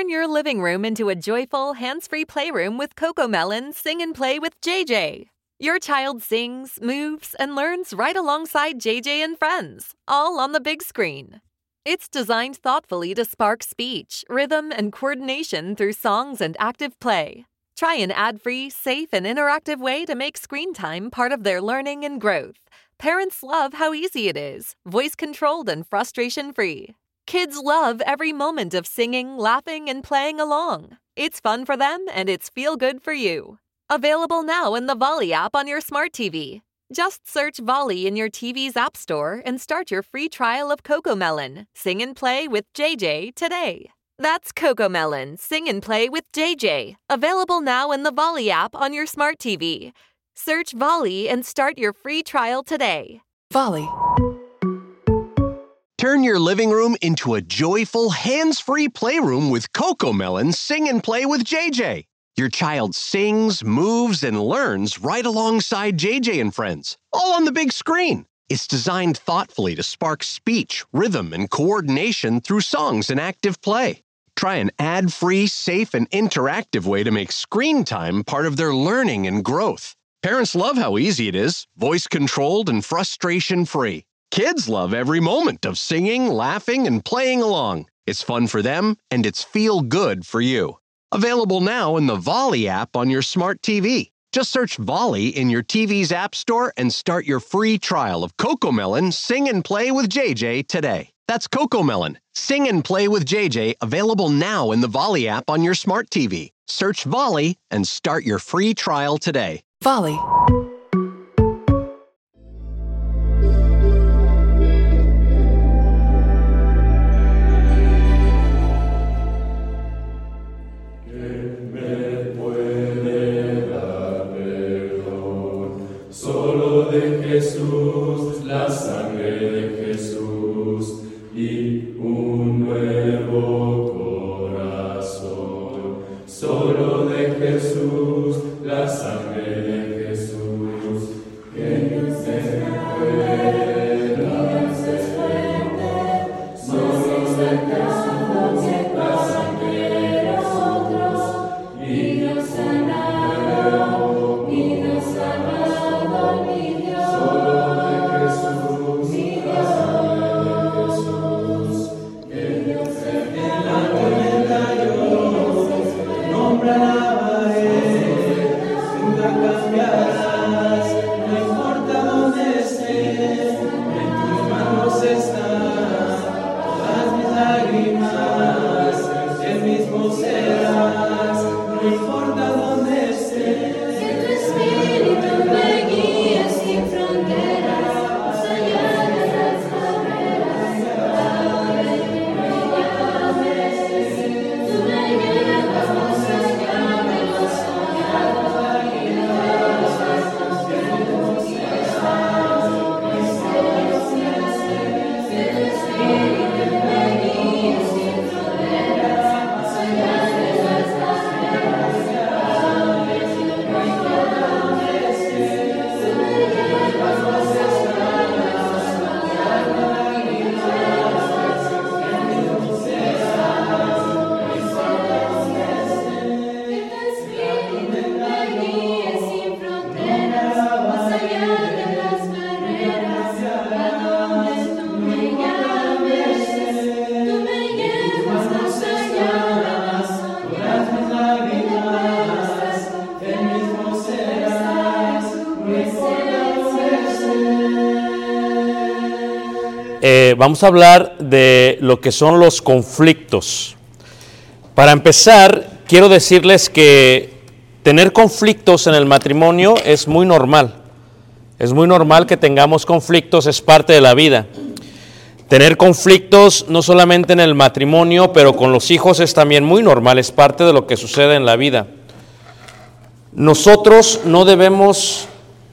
Turn your living room into a joyful, hands-free playroom with CoComelon Sing and Play with JJ. Your child sings, moves, and learns right alongside JJ and friends, all on the big screen. It's designed thoughtfully to spark speech, rhythm, and coordination through songs and active play. Try an ad-free, safe, and interactive way to make screen time part of their learning and growth. Parents love how easy it is, voice-controlled and frustration-free. Kids love every moment of singing, laughing, and playing along. It's fun for them, and it's feel-good for you. Available now in the Volley app on your smart TV. Just search Volley in your TV's app store and start your free trial of CoComelon Sing and Play with JJ today. That's CoComelon Sing and Play with JJ. Available now in the Volley app on your smart TV. Search Volley and start your free trial today. Volley. Turn your living room into a joyful, hands-free playroom with CoComelon Sing and Play with JJ. Your child sings, moves, and learns right alongside JJ and friends, all on the big screen. It's designed thoughtfully to spark speech, rhythm, and coordination through songs and active play. Try an ad-free, safe, and interactive way to make screen time part of their learning and growth. Parents love how easy it is, voice-controlled and frustration-free. Kids love every moment of singing, laughing, and playing along. It's fun for them, and it's feel-good for you. Available now in the Volley app on your smart TV. Just search Volley in your TV's app store and start your free trial of CoComelon Sing and Play with JJ today. That's CoComelon Sing and Play with JJ, available now in the Volley app on your smart TV. Search Volley and start your free trial today. Volley. Jesús, la sangre de Jesús y un nuevo corazón. Solo de Jesús, la sangre de Jesús, que no se puede desprender. Solo de Jesús, la sangre de nosotros, y Dios sanado, y Dios sanado, y Dios. Vamos a hablar de lo que son los conflictos. Para empezar, quiero decirles que tener conflictos en el matrimonio es muy normal. Es muy normal que tengamos conflictos, es parte de la vida. Tener conflictos no solamente en el matrimonio, pero con los hijos es también muy normal, es parte de lo que sucede en la vida. Nosotros no debemos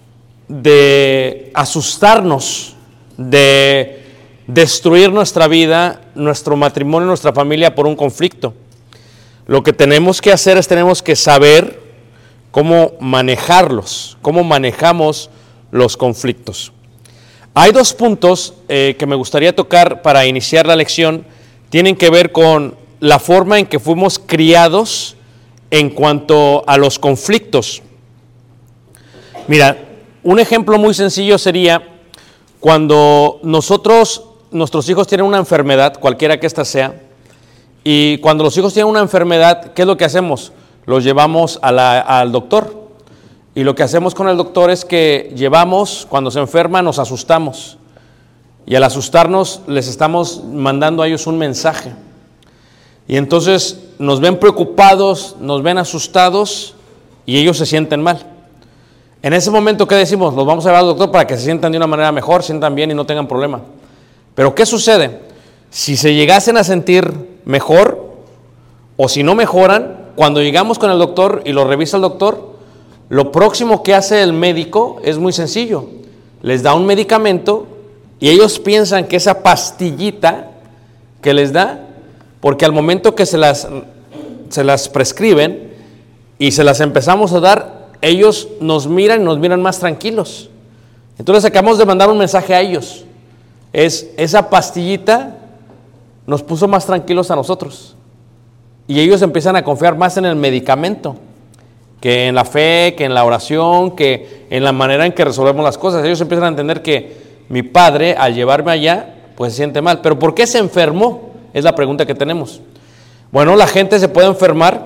de asustarnos, de destruir nuestra vida, nuestro matrimonio, nuestra familia por un conflicto. Lo que tenemos que hacer es tenemos que saber cómo manejarlos, cómo manejamos los conflictos. Hay dos puntos que me gustaría tocar para iniciar la lección. Tienen que ver con la forma en que fuimos criados en cuanto a los conflictos. Mira, un ejemplo muy sencillo sería cuando nuestros hijos tienen una enfermedad, cualquiera que ésta sea, y cuando los hijos tienen una enfermedad, ¿qué es lo que hacemos? Los llevamos al doctor. Y lo que hacemos con el doctor es que cuando se enferman, nos asustamos. Y al asustarnos, les estamos mandando a ellos un mensaje. Y entonces nos ven preocupados, nos ven asustados y ellos se sienten mal. En ese momento, ¿qué decimos? Los vamos a llevar al doctor para que se sientan de una manera mejor, sientan bien y no tengan problema. Pero ¿qué sucede? Si se llegasen a sentir mejor o si no mejoran, cuando llegamos con el doctor y lo revisa el doctor, lo próximo que hace el médico es muy sencillo. Les da un medicamento y ellos piensan que esa pastillita que les da, porque al momento que se las prescriben y se las empezamos a dar, ellos nos miran más tranquilos. Entonces acabamos de mandar un mensaje a ellos. Esa pastillita nos puso más tranquilos a nosotros. Y ellos empiezan a confiar más en el medicamento que en la fe, que en la oración, que en la manera en que resolvemos las cosas. Ellos empiezan a entender que mi padre, al llevarme allá, pues se siente mal. ¿Pero por qué se enfermó? Es la pregunta que tenemos. Bueno, la gente se puede enfermar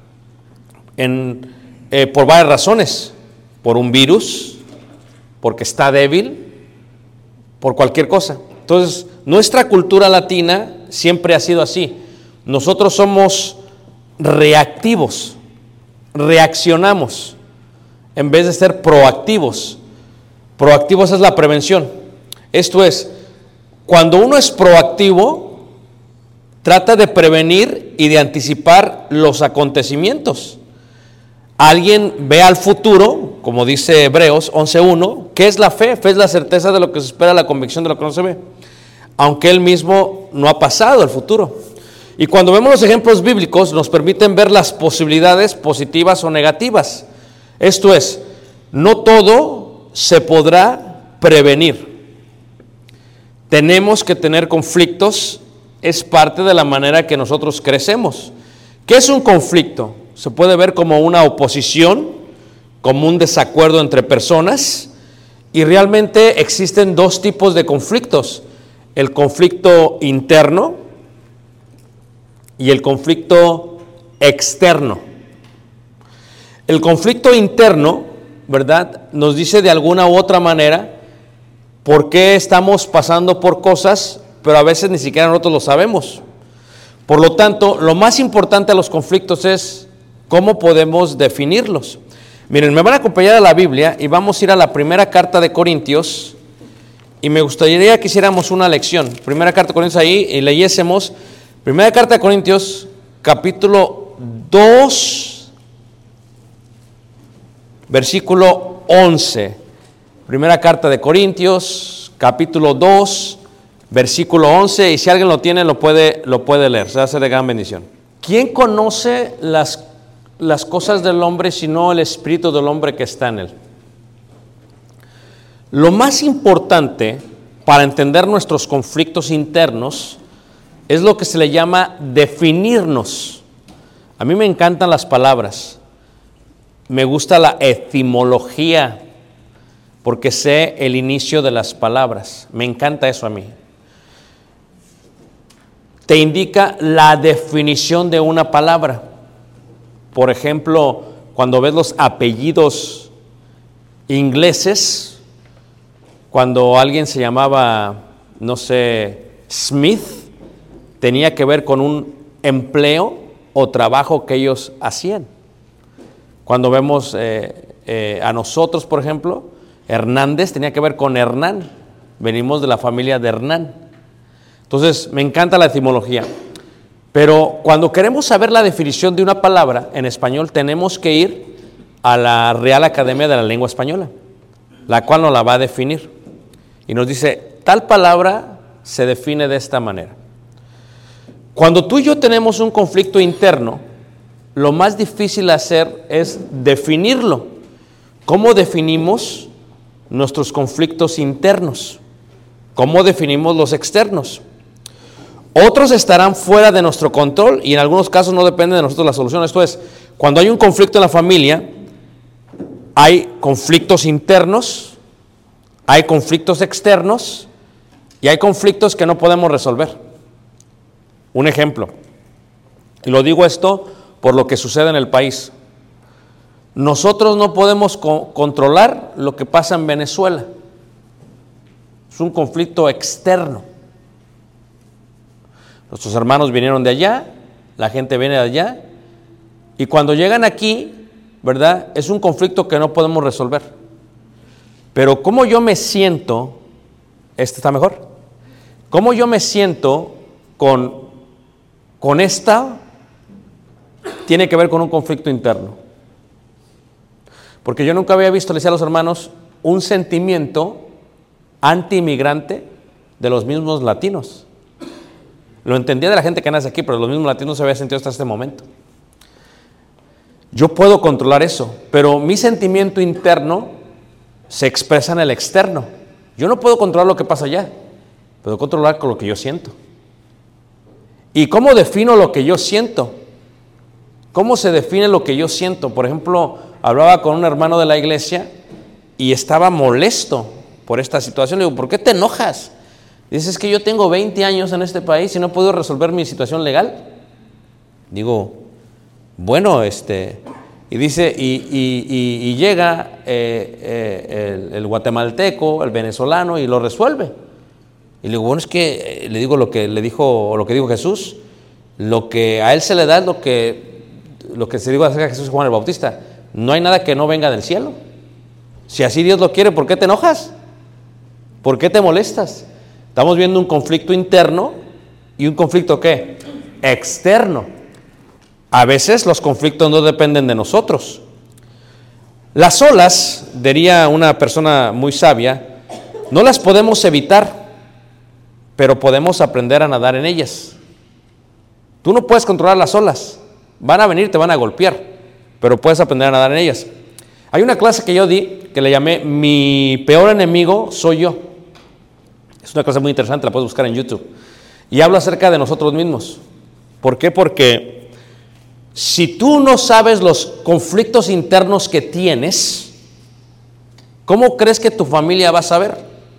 por varias razones. Por un virus, porque está débil, por cualquier cosa. Entonces, nuestra cultura latina siempre ha sido así. Nosotros somos reactivos, reaccionamos, en vez de ser proactivos. Proactivos es la prevención. Esto es, cuando uno es proactivo, trata de prevenir y de anticipar los acontecimientos. Alguien ve al futuro, como dice Hebreos 11:1, ¿qué es la fe? Fe es la certeza de lo que se espera, la convicción de lo que no se ve, aunque él mismo no ha pasado el futuro. Y cuando vemos los ejemplos bíblicos, nos permiten ver las posibilidades positivas o negativas. Esto es, no todo se podrá prevenir. Tenemos que tener conflictos, es parte de la manera que nosotros crecemos. ¿Qué es un conflicto? Se puede ver como una oposición, como un desacuerdo entre personas, y realmente existen dos tipos de conflictos: el conflicto interno y el conflicto externo. El conflicto interno, ¿verdad?, nos dice de alguna u otra manera por qué estamos pasando por cosas, pero a veces ni siquiera nosotros lo sabemos. Por lo tanto, lo más importante de los conflictos es cómo podemos definirlos. Miren, me van a acompañar a la Biblia y vamos a ir a la primera carta de Corintios, y me gustaría que hiciéramos una lección. Primera carta de Corintios ahí, y leyésemos primera carta de Corintios, capítulo 2, versículo 11. Primera carta de Corintios, capítulo 2, versículo 11, y si alguien lo tiene, lo puede leer, se hace de gran bendición. ¿Quién conoce las cosas del hombre sino el espíritu del hombre que está en él? Lo más importante para entender nuestros conflictos internos es lo que se le llama definirnos. A mí me encantan las palabras, me gusta la etimología, porque sé el inicio de las palabras, me encanta eso a mí. Te indica la definición de una palabra. Por ejemplo, cuando ves los apellidos ingleses, cuando alguien se llamaba, no sé, Smith, tenía que ver con un empleo o trabajo que ellos hacían. Cuando vemos a nosotros, por ejemplo, Hernández tenía que ver con Hernán, venimos de la familia de Hernán. Entonces, me encanta la etimología. Pero cuando queremos saber la definición de una palabra en español, tenemos que ir a la Real Academia de la Lengua Española, la cual nos la va a definir. Y nos dice, tal palabra se define de esta manera. Cuando tú y yo tenemos un conflicto interno, lo más difícil de hacer es definirlo. ¿Cómo definimos nuestros conflictos internos? ¿Cómo definimos los externos? Otros estarán fuera de nuestro control y en algunos casos no depende de nosotros la solución. Esto es, cuando hay un conflicto en la familia, hay conflictos internos, hay conflictos externos y hay conflictos que no podemos resolver. Un ejemplo, y lo digo esto por lo que sucede en el país. Nosotros no podemos controlar lo que pasa en Venezuela. Es un conflicto externo. Nuestros hermanos vinieron de allá, la gente viene de allá, y cuando llegan aquí, ¿verdad? Es un conflicto que no podemos resolver. Pero ¿cómo yo me siento? Este está mejor. ¿Cómo yo me siento con esta? Tiene que ver con un conflicto interno. Porque yo nunca había visto, le decía a los hermanos, un sentimiento anti-inmigrante de los mismos latinos. Lo entendía de la gente que nace aquí, pero los mismos latinos no se había sentido hasta este momento. Yo puedo controlar eso, pero mi sentimiento interno se expresa en el externo. Yo no puedo controlar lo que pasa allá, puedo controlar con lo que yo siento. ¿Y cómo defino lo que yo siento? ¿Cómo se define lo que yo siento? Por ejemplo, hablaba con un hermano de la iglesia y estaba molesto por esta situación. Le digo, ¿por qué te enojas? Dice, es que yo tengo 20 años en este país y no puedo resolver mi situación legal. Digo, bueno, y dice, y llega el guatemalteco, el venezolano, y lo resuelve. Y le digo, bueno, es que le digo lo que dijo Jesús, lo que a él se le da es lo que se dijo acerca de Jesús y Juan el Bautista. No hay nada que no venga del cielo. Si así Dios lo quiere, ¿por qué te enojas? ¿Por qué te molestas? Estamos viendo un conflicto interno y un conflicto ¿qué? Externo. A veces los conflictos no dependen de nosotros. Las olas, diría una persona muy sabia, no las podemos evitar, pero podemos aprender a nadar en ellas. Tú no puedes controlar las olas, van a venir, te van a golpear, pero puedes aprender a nadar en ellas. Hay una clase que yo di que le llamé Mi peor enemigo soy yo. Es una clase muy interesante, la puedes buscar en YouTube. Y hablo acerca de nosotros mismos. ¿Por qué? Porque si tú no sabes los conflictos internos que tienes, ¿cómo crees que tu familia va a saber?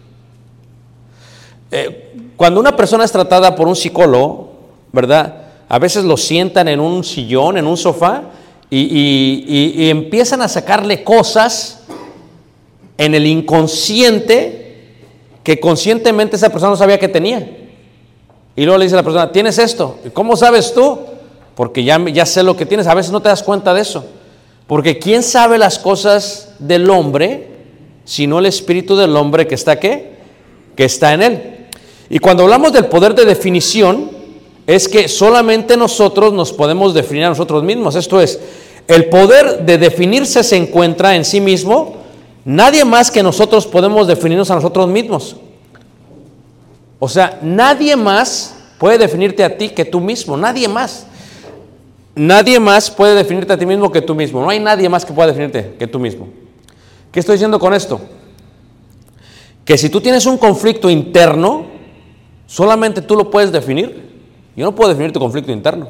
Cuando una persona es tratada por un psicólogo, ¿verdad? A veces lo sientan en un sillón, en un sofá, y empiezan a sacarle cosas en el inconsciente que conscientemente esa persona no sabía que tenía. Y luego le dice a la persona, ¿tienes esto? ¿Cómo sabes tú? Porque ya sé lo que tienes. A veces no te das cuenta de eso. Porque ¿quién sabe las cosas del hombre sino el espíritu del hombre que está ¿qué? Que está en él. Y cuando hablamos del poder de definición, es que solamente nosotros nos podemos definir a nosotros mismos. Esto es, el poder de definirse se encuentra en sí mismo. Nadie más que nosotros podemos definirnos a nosotros mismos. O sea, nadie más puede definirte a ti que tú mismo. Nadie más. Nadie más puede definirte a ti mismo que tú mismo. No hay nadie más que pueda definirte que tú mismo. ¿Qué estoy diciendo con esto? Que si tú tienes un conflicto interno, solamente tú lo puedes definir. Yo no puedo definir tu conflicto interno.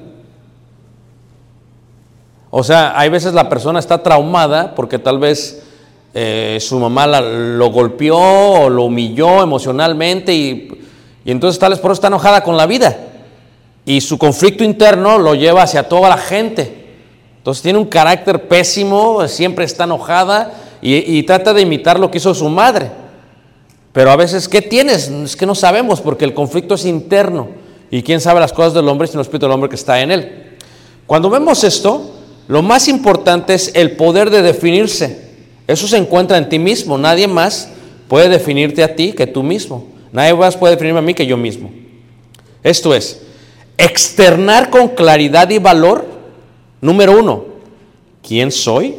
O sea, hay veces la persona está traumada porque tal vez su mamá lo golpeó o lo humilló emocionalmente y entonces tal vez por eso está enojada con la vida. Y su conflicto interno lo lleva hacia toda la gente. Entonces tiene un carácter pésimo, siempre está enojada y trata de imitar lo que hizo su madre. Pero a veces, ¿qué tienes? Es que no sabemos porque el conflicto es interno. Y quién sabe las cosas del hombre sino el espíritu del hombre que está en él. Cuando vemos esto, lo más importante es el poder de definirse. Eso se encuentra en ti mismo. Nadie más puede definirte a ti que tú mismo. Nadie más puede definirme a mí que yo mismo. Esto es, externar con claridad y valor. Número 1, ¿quién soy?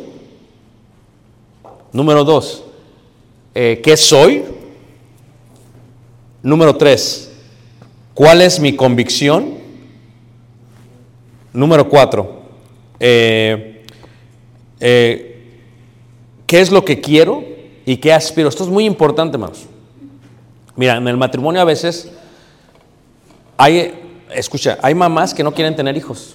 Número 2, ¿qué soy? Número 3, ¿cuál es mi convicción? Número 4, ¿qué es lo que quiero y qué aspiro? Esto es muy importante, hermanos. Mira, en el matrimonio a veces hay escucha, hay mamás que no quieren tener hijos.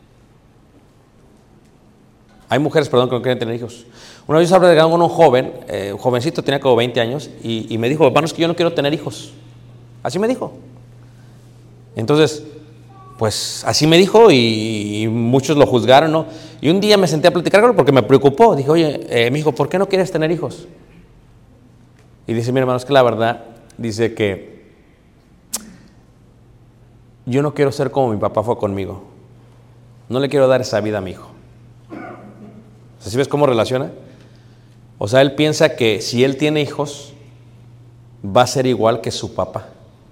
Hay mujeres, perdón, que no quieren tener hijos. Una vez hablé con un joven, un jovencito, tenía como 20 años, y me dijo, papá, no, es que yo no quiero tener hijos. Así me dijo. Entonces, pues así me dijo y muchos lo juzgaron, ¿no? Y un día me senté a platicar con él porque me preocupó. Dije, oye, me dijo, ¿por qué no quieres tener hijos? Y dice, mi hermano, es que la verdad, dice que yo no quiero ser como mi papá fue conmigo. No le quiero dar esa vida a mi hijo. ¿Sí ves cómo relaciona? O sea, él piensa que si él tiene hijos, va a ser igual que su papá.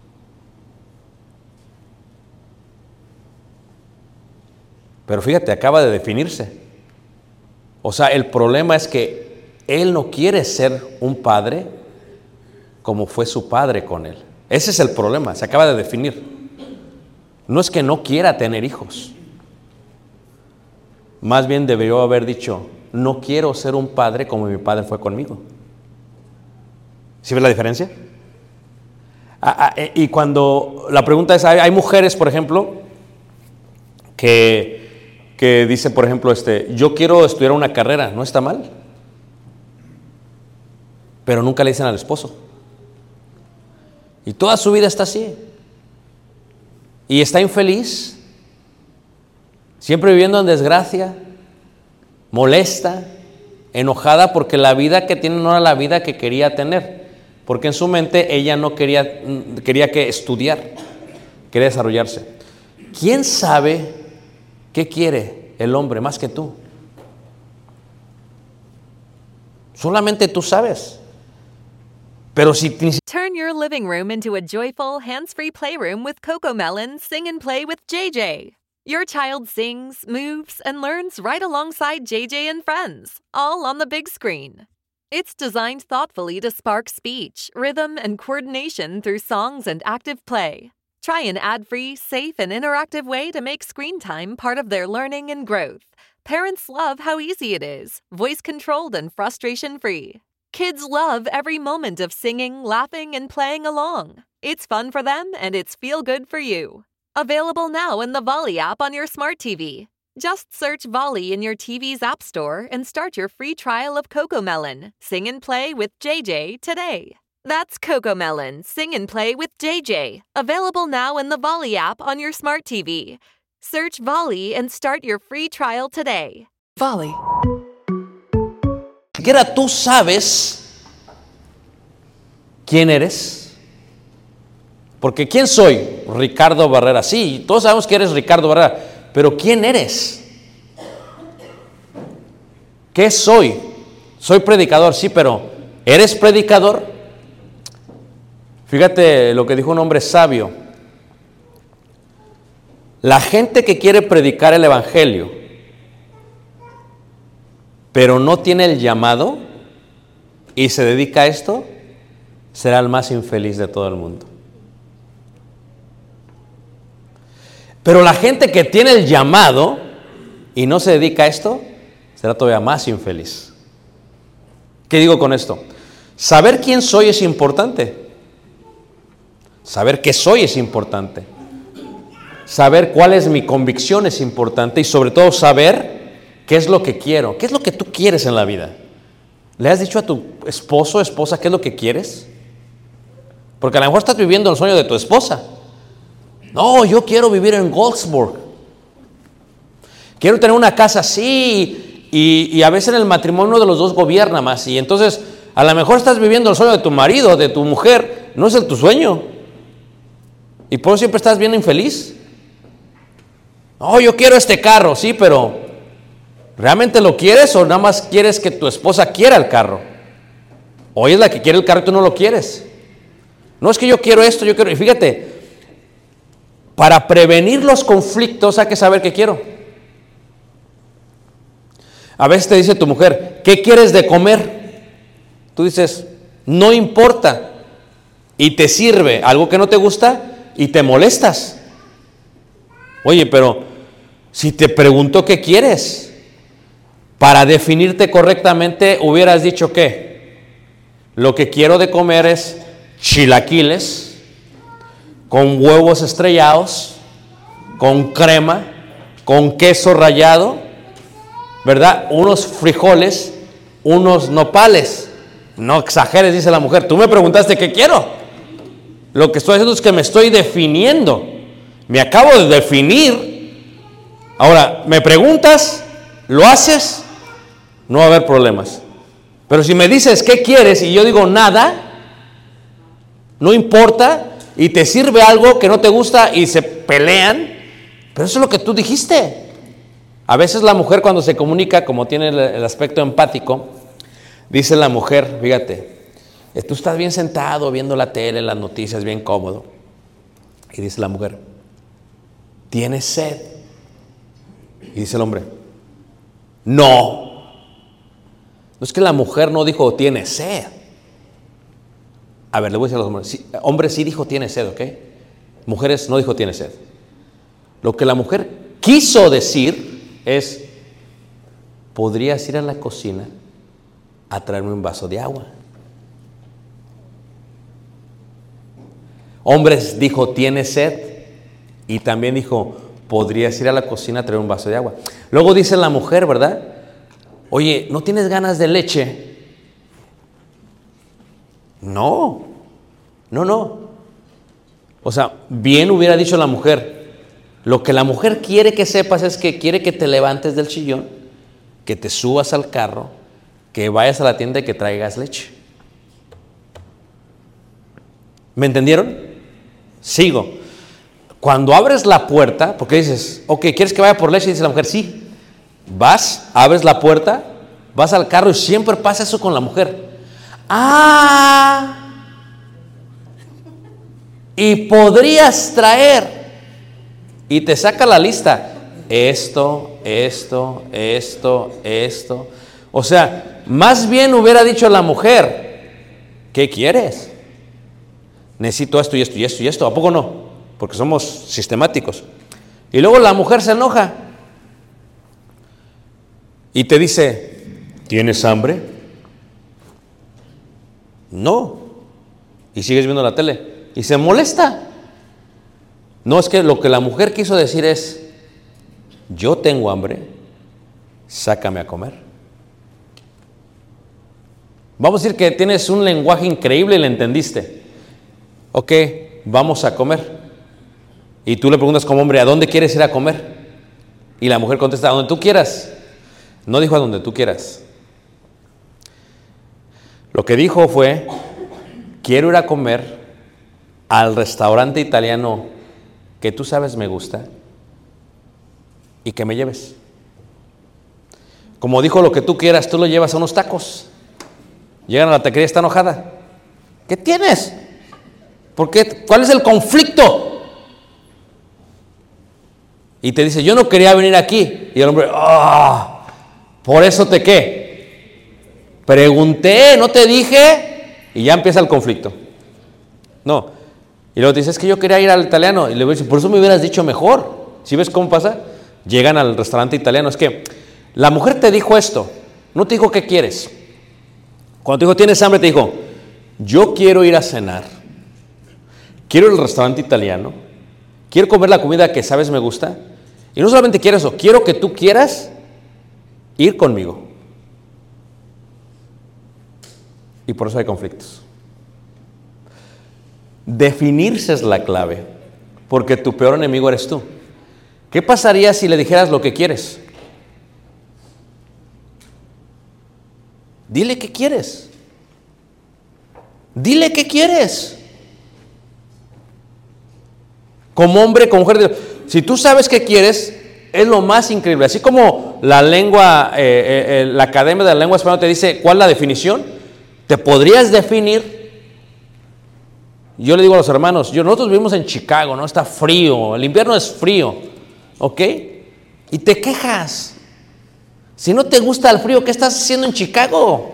Pero fíjate, acaba de definirse. O sea, el problema es que él no quiere ser un padre como fue su padre con él. Ese es el problema, se acaba de definir. No es que no quiera tener hijos. Más bien debió haber dicho, no quiero ser un padre como mi padre fue conmigo. ¿Sí ves la diferencia? Y cuando la pregunta es, hay mujeres, por ejemplo, que dicen, por ejemplo, yo quiero estudiar una carrera, ¿no está mal? Pero nunca le dicen al esposo. Y toda su vida está así. Y está infeliz, siempre viviendo en desgracia, molesta, enojada porque la vida que tiene no era la vida que quería tener. Porque en su mente ella no quería que estudiar, quería desarrollarse. ¿Quién sabe qué quiere el hombre más que tú? Solamente tú sabes. Pero si Turn your living room into a joyful, hands-free playroom with CoComelon Sing and Play with JJ. Your child sings, moves, and learns right alongside JJ and friends, all on the big screen. It's designed thoughtfully to spark speech, rhythm, and coordination through songs and active play. Try an ad-free, safe, and interactive way to make screen time part of their learning and growth. Parents love how easy it is, voice-controlled and frustration-free. Kids love every moment of singing, laughing, and playing along. It's fun for them, and it's feel-good for you. Available now in the Volley app on your smart TV. Just search Volley in your TV's app store and start your free trial of CoComelon Sing and Play with JJ today. That's CoComelon Sing and Play with JJ. Available now in the Volley app on your smart TV. Search Volley and start your free trial today. Volley. Ni siquiera tú sabes quién eres. Porque ¿quién soy? Ricardo Barrera. Sí, todos sabemos que eres Ricardo Barrera, pero ¿quién eres? ¿Qué soy? Soy predicador, sí, pero ¿eres predicador? Fíjate lo que dijo un hombre sabio. La gente que quiere predicar el evangelio pero no tiene el llamado y se dedica a esto, será el más infeliz de todo el mundo. Pero la gente que tiene el llamado y no se dedica a esto, será todavía más infeliz. ¿Qué digo con esto? Saber quién soy es importante. Saber qué soy es importante. Saber cuál es mi convicción es importante y sobre todo saber ¿qué es lo que quiero? ¿Qué es lo que tú quieres en la vida? ¿Le has dicho a tu esposo o esposa qué es lo que quieres? Porque a lo mejor estás viviendo el sueño de tu esposa. No, yo quiero vivir en Goldsburg. Quiero tener una casa así. Y a veces en el matrimonio uno de los dos gobierna más. Y entonces a lo mejor estás viviendo el sueño de tu marido, de tu mujer. No es tu sueño. Y por eso siempre estás bien infeliz. No, yo quiero este carro, sí, pero ¿realmente lo quieres o nada más quieres que tu esposa quiera el carro? O ella es la que quiere el carro y tú no lo quieres. No es que yo quiero esto, yo quiero. Y fíjate, para prevenir los conflictos hay que saber qué quiero. A veces te dice tu mujer, ¿qué quieres de comer? Tú dices, no importa. Y te sirve algo que no te gusta y te molestas. Oye, pero si te pregunto qué quieres, para definirte correctamente hubieras dicho ¿qué? Lo que quiero de comer es chilaquiles con huevos estrellados con crema, con queso rallado, ¿verdad? Unos frijoles, unos nopales. No exageres, dice la mujer. Tú me preguntaste qué quiero. Lo que estoy haciendo es que me estoy definiendo. Me acabo de definir. Ahora, me preguntas, ¿lo haces? No va a haber problemas. Pero si me dices qué quieres y yo digo nada, no importa, y te sirve algo que no te gusta y se pelean, pero eso es lo que tú dijiste. A veces la mujer cuando se comunica, como tiene el aspecto empático, dice la mujer, fíjate, tú estás bien sentado viendo la tele, las noticias, bien cómodo, y dice la mujer, ¿tienes sed? Y dice el hombre, no. No es que la mujer no dijo tiene sed. A ver, le voy a decir a los hombres. Sí, hombre sí dijo tiene sed, ¿ok? Mujeres no dijo tiene sed. Lo que la mujer quiso decir es, ¿podrías ir a la cocina a traerme un vaso de agua? Hombres dijo tiene sed y también dijo, ¿podrías ir a la cocina a traer un vaso de agua? Luego dice la mujer, ¿verdad? Oye, ¿no tienes ganas de leche? No. O sea, bien hubiera dicho la mujer. Lo que la mujer quiere que sepas es que quiere que te levantes del sillón, que te subas al carro, que vayas a la tienda y que traigas leche. ¿Me entendieron? Sigo. Cuando abres la puerta, porque dices, ok, ¿quieres que vaya por leche? Dice la mujer, sí. Vas, abres la puerta, vas al carro y siempre pasa eso con la mujer. Y podrías traer, y te saca la lista, esto. O sea, más bien hubiera dicho la mujer, ¿qué quieres? Necesito esto y esto y esto y esto, ¿a poco no? Porque somos sistemáticos. Y luego la mujer se enoja y te dice, ¿tienes hambre? No. Y sigues viendo la tele y se molesta. No, es que lo que la mujer quiso decir es, yo tengo hambre, sácame a comer. Vamos a decir que tienes un lenguaje increíble y le entendiste. Ok, vamos a comer. Y tú le preguntas como hombre, ¿a dónde quieres ir a comer? Y la mujer contesta, a donde tú quieras. No dijo a donde tú quieras. Lo que dijo fue, quiero ir a comer al restaurante italiano que tú sabes me gusta y que me lleves. Como dijo lo que tú quieras, tú lo llevas a unos tacos. Llegan a la taquería, está enojada. ¿Qué tienes? ¿Por qué? ¿Cuál es el conflicto? Y te dice, yo no quería venir aquí. Y el hombre, por eso te qué. Pregunté, no te dije. Y ya empieza el conflicto. No. Y luego te dice, es que yo quería ir al italiano. Y le voy a decir, por eso me hubieras dicho mejor. ¿Sí ves cómo pasa? Llegan al restaurante italiano. Es que la mujer te dijo esto. No te dijo qué quieres. Cuando te dijo, ¿tienes hambre? Te dijo, yo quiero ir a cenar. Quiero ir al restaurante italiano. Quiero comer la comida que sabes me gusta. Y no solamente quiero eso, quiero que tú quieras ir conmigo. Y por eso hay conflictos. Definirse es la clave, porque tu peor enemigo eres tú. ¿Qué pasaría si le dijeras lo que quieres? Dile qué quieres. Dile qué quieres. Como hombre, como mujer, si tú sabes qué quieres, es lo más increíble. Así como la lengua, la Academia de la Lengua Española te dice cuál es la definición, te podrías definir. Yo le digo a los hermanos, nosotros vivimos en Chicago, ¿no? Está frío, el invierno es frío, ¿ok? Y te quejas. Si no te gusta el frío, ¿qué estás haciendo en Chicago?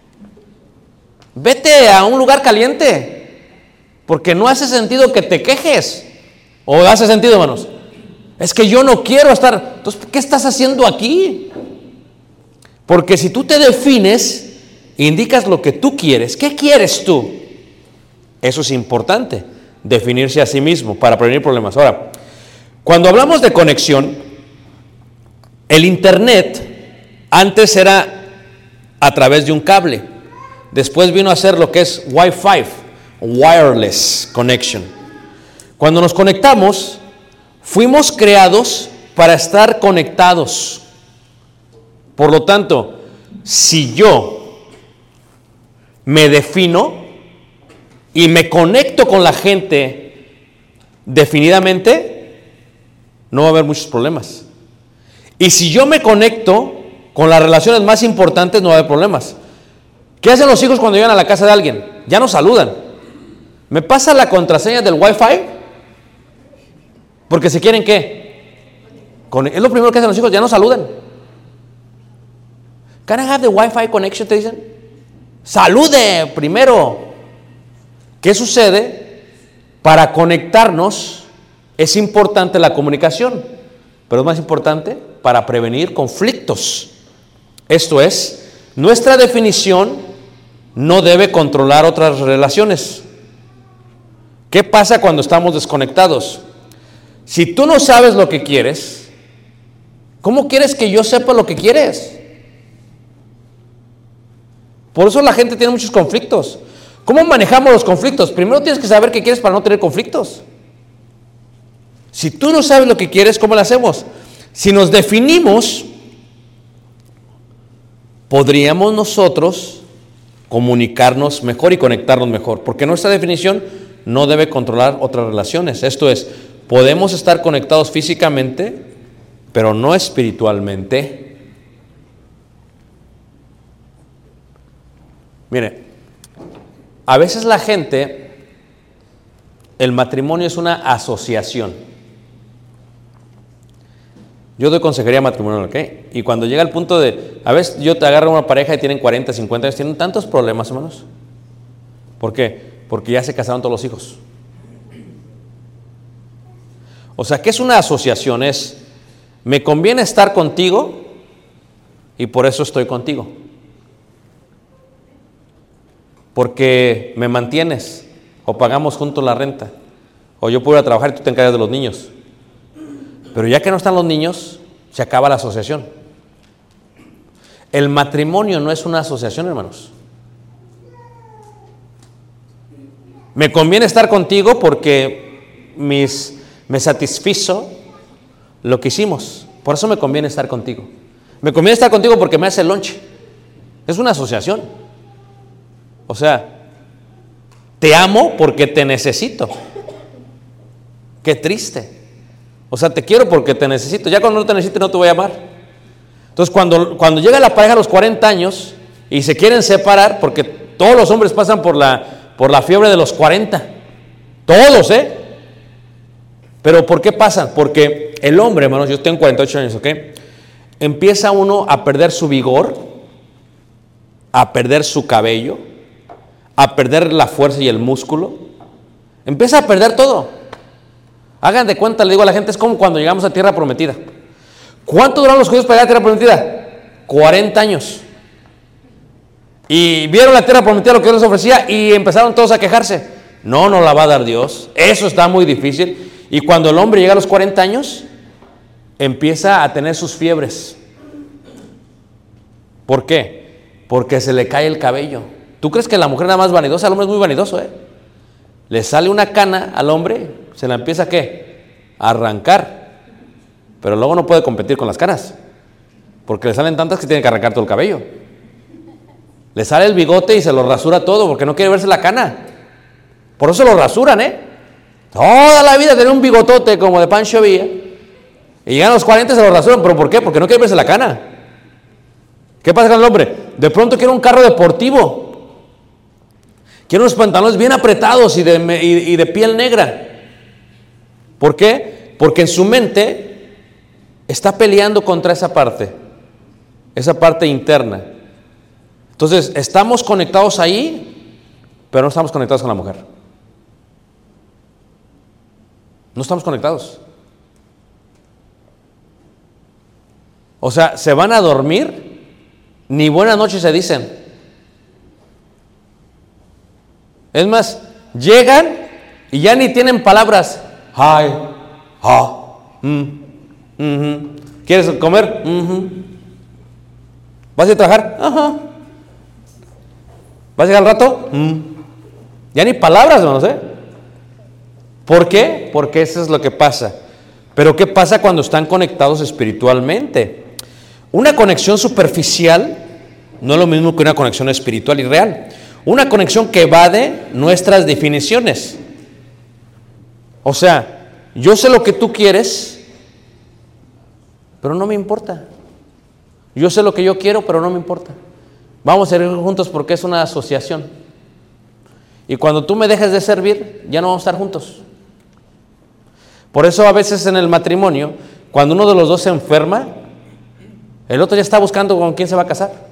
Vete a un lugar caliente, porque no hace sentido que te quejes. ¿O hace sentido, hermanos? Es que yo no quiero estar. Entonces, ¿qué estás haciendo aquí? Porque si tú te defines, indicas lo que tú quieres. ¿Qué quieres tú? Eso es importante, definirse a sí mismo para prevenir problemas. Ahora, Cuando hablamos de conexión, el internet antes era a través de un cable. Después vino a ser lo que es Wi-Fi, wireless connection. Cuando nos conectamos, fuimos creados para estar conectados. Por lo tanto, si yo me defino y me conecto con la gente definidamente, no va a haber muchos problemas. Y si yo me conecto con las relaciones más importantes, no va a haber problemas. ¿Qué hacen los hijos cuando llegan a la casa de alguien? Ya no saludan. ¿Me pasa la contraseña del Wi-Fi? Porque si quieren, ¿qué? Es lo primero que hacen los hijos, ya no saludan. ¿Can I have the Wi-Fi connection? Te dicen. Salude primero. ¿Qué sucede? Para conectarnos es importante la comunicación, pero es más importante para prevenir conflictos. Esto es, nuestra definición no debe controlar otras relaciones. ¿Qué pasa cuando estamos desconectados? Si tú no sabes lo que quieres, ¿cómo quieres que yo sepa lo que quieres? Por eso la gente tiene muchos conflictos. ¿Cómo manejamos los conflictos? Primero tienes que saber qué quieres para no tener conflictos. Si tú no sabes lo que quieres, ¿cómo lo hacemos? Si nos definimos, podríamos nosotros comunicarnos mejor y conectarnos mejor, porque nuestra definición no debe controlar otras relaciones. Esto es, podemos estar conectados físicamente, pero no espiritualmente. Mire, a veces la gente, el matrimonio es una asociación. Yo doy consejería matrimonial, ¿ok? Y cuando llega el punto de, a veces yo te agarro una pareja y tienen 40, 50 años, tienen tantos problemas, hermanos. ¿Por qué? Porque ya se casaron todos los hijos. O sea, ¿qué es una asociación? Es, me conviene estar contigo y por eso estoy contigo. Porque me mantienes, o pagamos juntos la renta, o yo puedo ir a trabajar y tú te encargas de los niños. Pero ya que no están los niños, se acaba la asociación. El matrimonio no es una asociación, hermanos. Me conviene estar contigo porque me satisfizo lo que hicimos. Por eso me conviene estar contigo. Me conviene estar contigo porque me hace el lunch. Es una asociación. O sea, te amo porque te necesito. Qué triste. O sea, te quiero porque te necesito. Ya cuando no te necesito no te voy a amar. Entonces, cuando llega la pareja a los 40 años y se quieren separar, porque todos los hombres pasan por la fiebre de los 40. Todos, ¿eh? Pero ¿por qué pasan? Porque el hombre, hermanos, yo tengo 48 años, ¿ok? Empieza uno a perder su vigor, a perder su cabello, a perder la fuerza y el músculo. Empieza a perder todo. Hagan de cuenta, le digo a la gente, es como cuando llegamos a Tierra Prometida. ¿Cuánto duraron los judíos para llegar a Tierra Prometida? 40 años. Y vieron la Tierra Prometida, lo que Dios les ofrecía, y empezaron todos a quejarse. No la va a dar Dios. Eso está muy difícil. Y cuando el hombre llega a los 40 años, empieza a tener sus fiebres. ¿Por qué? Porque se le cae el cabello. ¿Tú crees que la mujer nada más vanidosa? El hombre es muy vanidoso, ¿eh? Le sale una cana al hombre, se la empieza a ¿qué? A arrancar. Pero luego no puede competir con las canas, porque le salen tantas que tiene que arrancar todo el cabello. Le sale el bigote y se lo rasura todo, porque no quiere verse la cana. Por eso lo rasuran, ¿eh? Toda la vida tiene un bigotote como de Pancho Villa, y llegan a los 40 y se lo rasuran. ¿Pero por qué? Porque no quiere verse la cana. ¿Qué pasa con el hombre? De pronto quiere un carro deportivo. Quiere unos pantalones bien apretados y de piel negra. ¿Por qué? Porque en su mente está peleando contra esa parte interna. Entonces, estamos conectados ahí, pero no estamos conectados con la mujer. No estamos conectados. O sea, se van a dormir, ni buenas noches se dicen. Es más, llegan y ya ni tienen palabras. Hi, ha, ¿Quieres comer? ¿Vas a ir a trabajar? Ajá. ¿Vas a llegar al rato? Ya ni palabras, hermanos, ¿eh? ¿Por qué? Porque eso es lo que pasa. Pero ¿qué pasa cuando están conectados espiritualmente? Una conexión superficial no es lo mismo que una conexión espiritual y real. Una conexión que evade nuestras definiciones. O sea, yo sé lo que tú quieres, pero no me importa. Yo sé lo que yo quiero, pero no me importa. Vamos a servir juntos porque es una asociación. Y cuando tú me dejes de servir, ya no vamos a estar juntos. Por eso a veces en el matrimonio, cuando uno de los dos se enferma, el otro ya está buscando con quién se va a casar.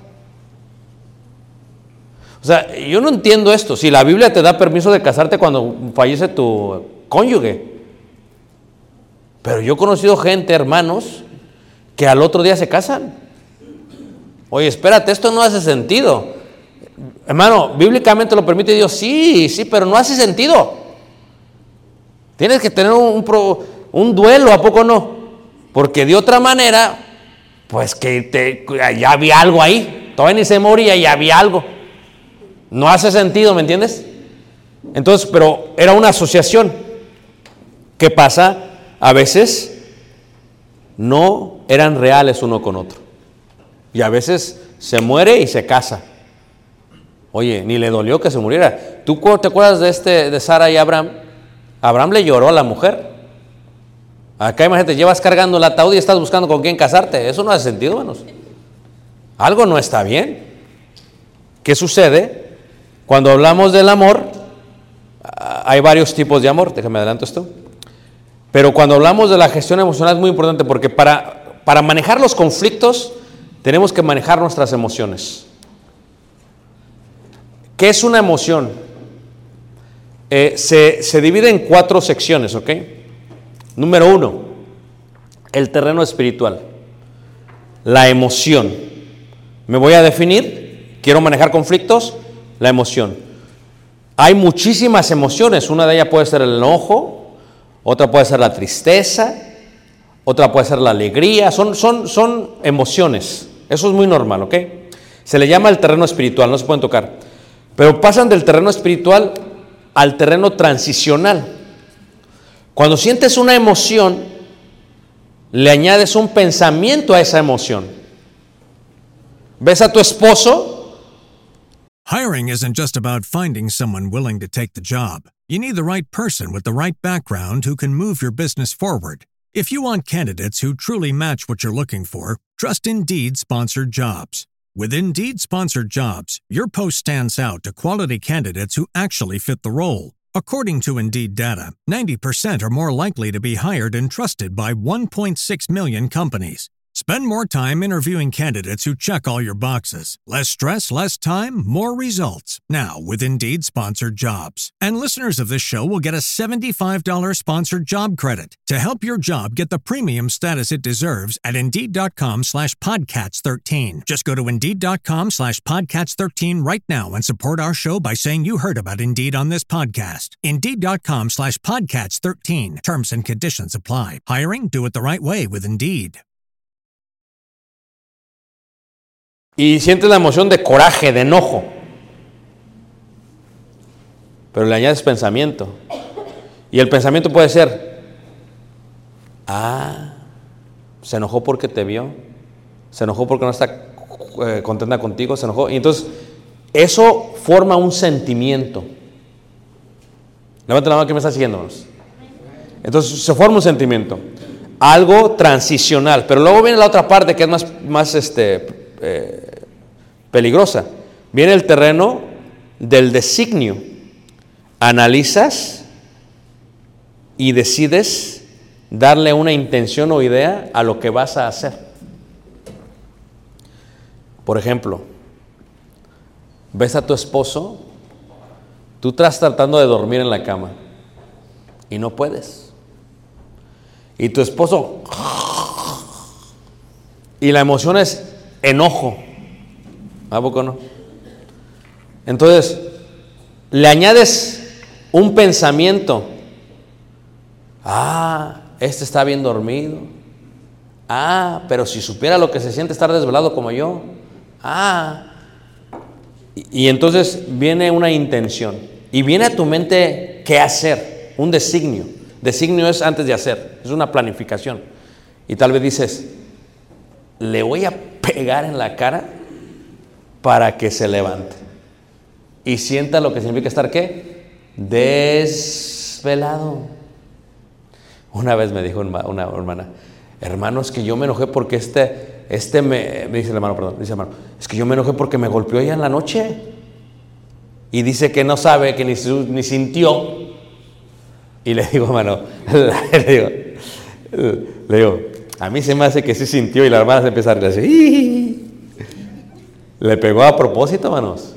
O sea, yo no entiendo esto. Si la Biblia te da permiso de casarte cuando fallece tu cónyuge. Pero yo he conocido gente, hermanos, que al otro día se casan. Oye, espérate, esto no hace sentido. Hermano, bíblicamente lo permite Dios, sí, pero no hace sentido. Tienes que tener un duelo, ¿a poco no? Porque de otra manera, pues que ya había algo ahí. Todavía ni se moría y ya había algo. No hace sentido, ¿me entiendes? Entonces, pero era una asociación. ¿Qué pasa? A veces no eran reales uno con otro. Y a veces se muere y se casa. Oye, ni le dolió que se muriera. ¿Tú te acuerdas de Sara y Abraham? Abraham le lloró a la mujer. Acá imagínate, llevas cargando el ataúd y estás buscando con quién casarte. Eso no hace sentido, hermanos. Algo no está bien. ¿Qué sucede? Cuando hablamos del amor, hay varios tipos de amor. Déjame adelanto esto. Pero cuando hablamos de la gestión emocional es muy importante porque para manejar los conflictos tenemos que manejar nuestras emociones. ¿Qué es una emoción? Se divide en 4 secciones, ¿ok? Número 1, el terreno espiritual. La emoción. Me voy a definir, quiero manejar conflictos, la emoción. Hay muchísimas emociones, una de ellas puede ser el enojo, otra puede ser la tristeza, otra puede ser la alegría, son emociones. Eso es muy normal, ¿ok? Se le llama el terreno espiritual, no se pueden tocar. Pero pasan del terreno espiritual al terreno transicional. Cuando sientes una emoción, le añades un pensamiento a esa emoción. ¿Ves a tu esposo? Hiring isn't just about finding someone willing to take the job. You need the right person with the right background who can move your business forward. If you want candidates who truly match what you're looking for, trust Indeed Sponsored Jobs. With Indeed Sponsored Jobs, your post stands out to quality candidates who actually fit the role. According to Indeed data, 90% are more likely to be hired and trusted by 1.6 million companies. Spend more time interviewing candidates who check all your boxes. Less stress, less time, more results. Now, with Indeed Sponsored Jobs. And listeners of this show will get a $75 sponsored job credit to help your job get the premium status it deserves at Indeed.com/Podcats13. Just go to Indeed.com/Podcats13 right now and support our show by saying you heard about Indeed on this podcast. Indeed.com/Podcats13. Terms and conditions apply. Hiring? Do it the right way with Indeed. Y sientes la emoción de coraje, de enojo. Pero le añades pensamiento. Y el pensamiento puede ser, se enojó porque te vio. Se enojó porque no está contenta contigo. Se enojó. Y entonces, eso forma un sentimiento. Levanta la mano que me está siguiendo. Entonces, se forma un sentimiento. Algo transicional. Pero luego viene la otra parte que es más peligrosa. Viene el terreno del designio. Analizas y decides darle una intención o idea a lo que vas a hacer. Por ejemplo, ves a tu esposo, tú estás tratando de dormir en la cama y no puedes. Y tu esposo, y la emoción es enojo. ¿A poco no? Entonces, le añades un pensamiento. este está bien dormido. Pero si supiera lo que se siente estar desvelado como yo. Y entonces viene una intención y viene a tu mente qué hacer, un designio. Designio es antes de hacer, es una planificación. Y tal vez dices, le voy a pegar en la cara para que se levante y sienta lo que significa estar ¿qué? Desvelado. Una vez me dijo una hermana, hermano, es que yo me enojé porque me dice el hermano, dice el hermano, es que yo me enojé porque me golpeó ella en la noche. Y dice que no sabe, que ni sintió. Y le digo, hermano, le digo, a mí se me hace que sí sintió. Y la hermana se empieza a reír así. Le pegó a propósito, hermanos.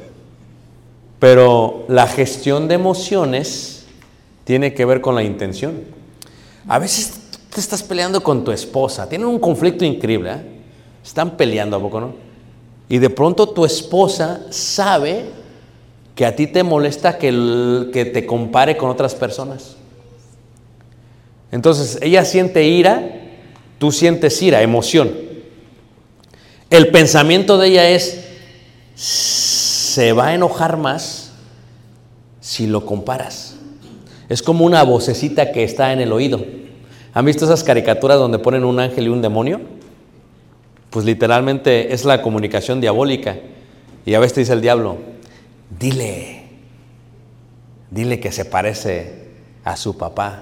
Pero la gestión de emociones tiene que ver con la intención. A veces te estás peleando con tu esposa, tienen un conflicto increíble, están peleando, ¿a poco no? Y de pronto tu esposa sabe que a ti te molesta que te compare con otras personas. Entonces ella siente ira, tú sientes ira, emoción. El pensamiento de ella es, se va a enojar más si lo comparas. Es como una vocecita que está en el oído. ¿Han visto esas caricaturas donde ponen un ángel y un demonio? Pues literalmente es la comunicación diabólica. Y a veces te dice el diablo, dile que se parece a su papá.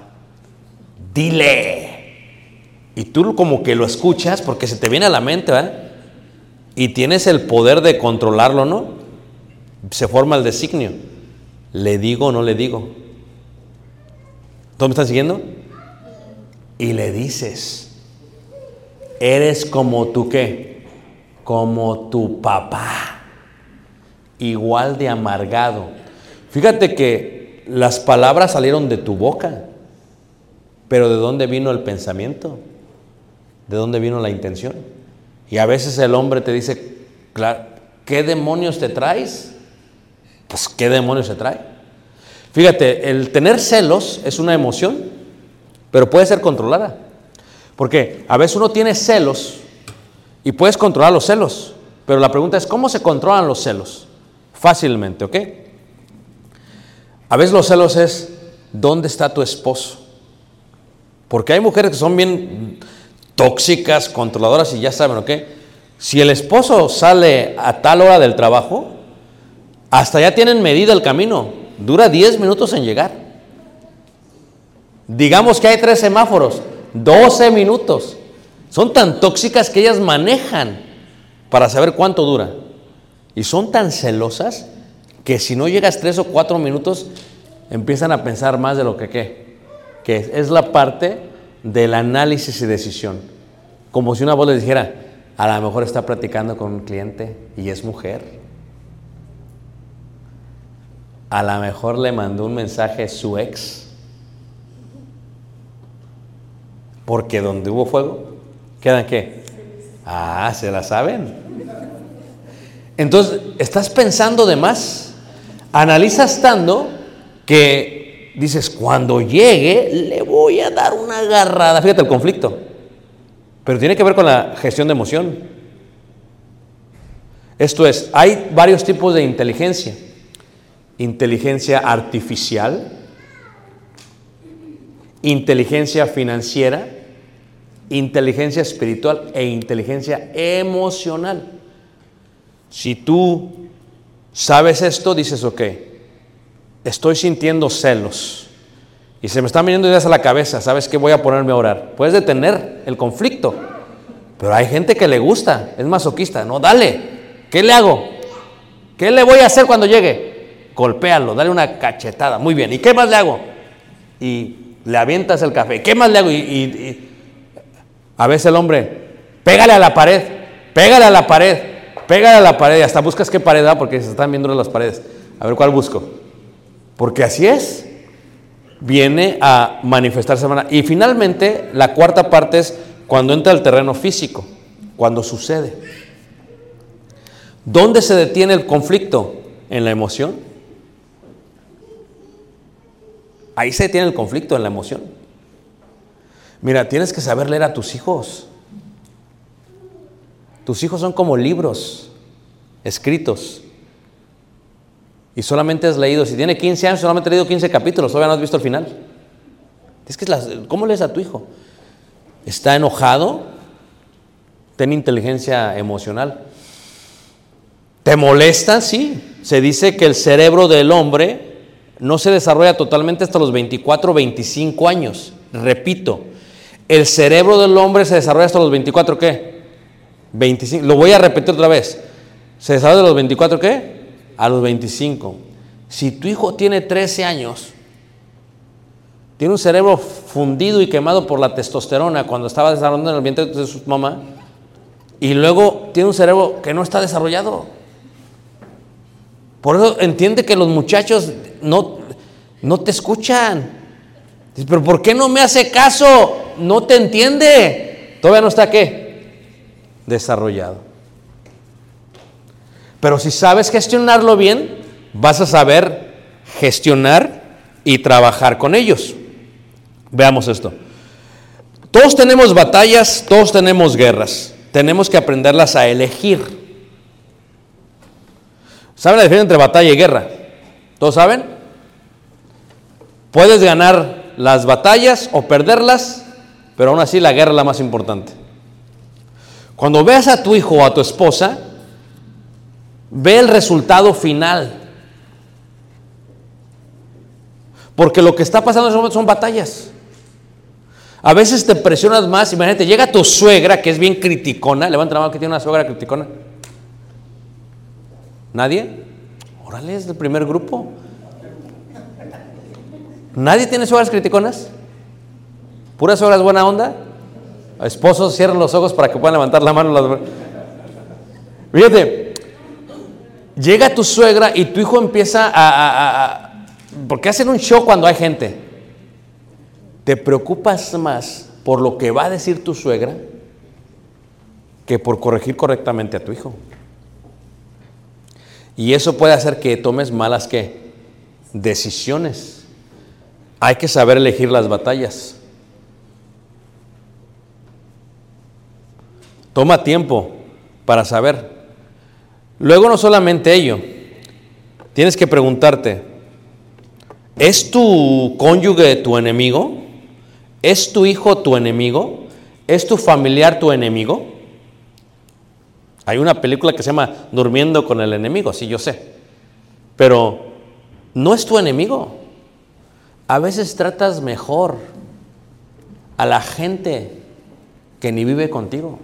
Dile. Y tú como que lo escuchas porque se te viene a la mente, ¿verdad? Y tienes el poder de controlarlo, ¿no? Se forma el designio. ¿Le digo o no le digo? ¿Todos me están siguiendo? Y le dices, eres como tu ¿qué? Como tu papá, igual de amargado. Fíjate que las palabras salieron de tu boca, pero ¿de dónde vino el pensamiento? ¿De dónde vino la intención? Y a veces el hombre te dice, claro, ¿qué demonios te traes? Pues ¿qué demonios se trae? Fíjate, el tener celos es una emoción, pero puede ser controlada. Porque a veces uno tiene celos y puedes controlar los celos, pero la pregunta es, ¿cómo se controlan los celos? Fácilmente, ¿ok? A veces los celos es, ¿dónde está tu esposo? Porque hay mujeres que son bien tóxicas, controladoras y ya saben, ¿ok? Si el esposo sale a tal hora del trabajo, hasta ya tienen medida el camino, dura 10 minutos en llegar. Digamos que hay 3 semáforos, 12 minutos. Son tan tóxicas que ellas manejan para saber cuánto dura. Y son tan celosas que si no llegas 3 o 4 minutos, empiezan a pensar más de lo que es la parte del análisis y decisión. Como si una voz les dijera, a lo mejor está platicando con un cliente y es mujer. A lo mejor le mandó un mensaje su ex. Porque donde hubo fuego, ¿quedan qué? Se la saben. Entonces, estás pensando de más. Analizas tanto que dices, cuando llegue, le voy a dar una agarrada. Fíjate el conflicto. Pero tiene que ver con la gestión de emoción. Esto es, hay varios tipos de inteligencia. Inteligencia artificial, inteligencia financiera, inteligencia espiritual e inteligencia emocional. Si tú sabes esto, dices, ok, estoy sintiendo celos y se me están viniendo ideas a la cabeza, ¿sabes qué? Voy a ponerme a orar. Puedes detener el conflicto, pero hay gente que le gusta, es masoquista. No, dale, ¿qué le hago? ¿Qué le voy a hacer cuando llegue? Golpéalo, dale una cachetada. Muy bien, ¿y qué más le hago? Y le avientas el café. ¿Qué más le hago? Y a veces el hombre, pégale a la pared, pégale a la pared, pégale a la pared. Y hasta buscas qué pared da porque se están viendo las paredes. A ver cuál busco. Porque así es. Viene a manifestarse. Y finalmente, la cuarta parte es cuando entra al terreno físico, cuando sucede. ¿Dónde se detiene el conflicto? En la emoción. Ahí se detiene el conflicto, en la emoción. Mira, tienes que saber leer a tus hijos. Tus hijos son como libros escritos. Y solamente has leído, si tiene 15 años, solamente has leído 15 capítulos, todavía no has visto el final. ¿Cómo lees a tu hijo? ¿Está enojado? ¿Tiene inteligencia emocional? ¿Te molesta? Sí. Se dice que el cerebro del hombre no se desarrolla totalmente hasta los 24 o 25 años. Repito, el cerebro del hombre se desarrolla hasta los 24, ¿qué? 25. Lo voy a repetir otra vez. ¿Se desarrolla de los 24 qué? A los 25. Si tu hijo tiene 13 años, tiene un cerebro fundido y quemado por la testosterona cuando estaba desarrollando en el vientre de su mamá, y luego tiene un cerebro que no está desarrollado. Por eso entiende que los muchachos no te escuchan. Pero ¿por qué no me hace caso? No te entiende. Todavía no está ¿qué? Desarrollado. Pero si sabes gestionarlo bien, vas a saber gestionar y trabajar con ellos. Veamos esto. Todos tenemos batallas, todos tenemos guerras. Tenemos que aprenderlas a elegir. ¿Saben la diferencia entre batalla y guerra? ¿Todos saben? Puedes ganar las batallas o perderlas, pero aún así la guerra es la más importante. Cuando veas a tu hijo o a tu esposa, ve el resultado final. Porque lo que está pasando en ese momento son batallas. A veces te presionas más. Imagínate, llega tu suegra que es bien criticona. Levanta la mano que tiene una suegra criticona. ¿Nadie? Órale, es del primer grupo. ¿Nadie tiene suegras criticonas? ¿Puras suegras buena onda? Esposos, cierren los ojos para que puedan levantar la mano. Fíjate, llega tu suegra y tu hijo empieza porque hacen un show cuando hay gente. ¿Te preocupas más por lo que va a decir tu suegra que por corregir correctamente a tu hijo? Y eso puede hacer que tomes malas ¿qué? Decisiones. Hay que saber elegir las batallas. Toma tiempo para saber. Luego no solamente ello, tienes que preguntarte, ¿es tu cónyuge tu enemigo? ¿Es tu hijo tu enemigo? ¿Es tu familiar tu enemigo? Hay una película que se llama Durmiendo con el enemigo, sí, yo sé, pero no es tu enemigo. A veces tratas mejor a la gente que ni vive contigo.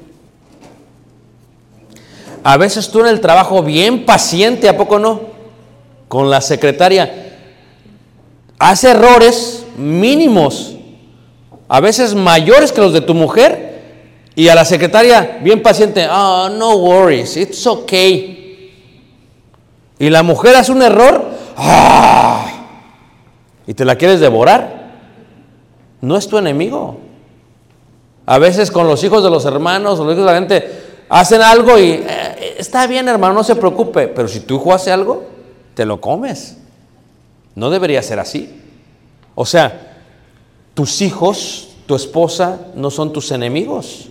A veces tú en el trabajo bien paciente, ¿a poco no? Con la secretaria. Hace errores mínimos, a veces mayores que los de tu mujer, y a la secretaria bien paciente, oh, no worries, it's okay. Y la mujer hace un error, y te la quieres devorar. No es tu enemigo. A veces con los hijos de los hermanos o los hijos de la gente hacen algo y está bien, hermano, no se preocupe, pero si tu hijo hace algo, te lo comes. No debería ser así. O sea, tus hijos, tu esposa no son tus enemigos.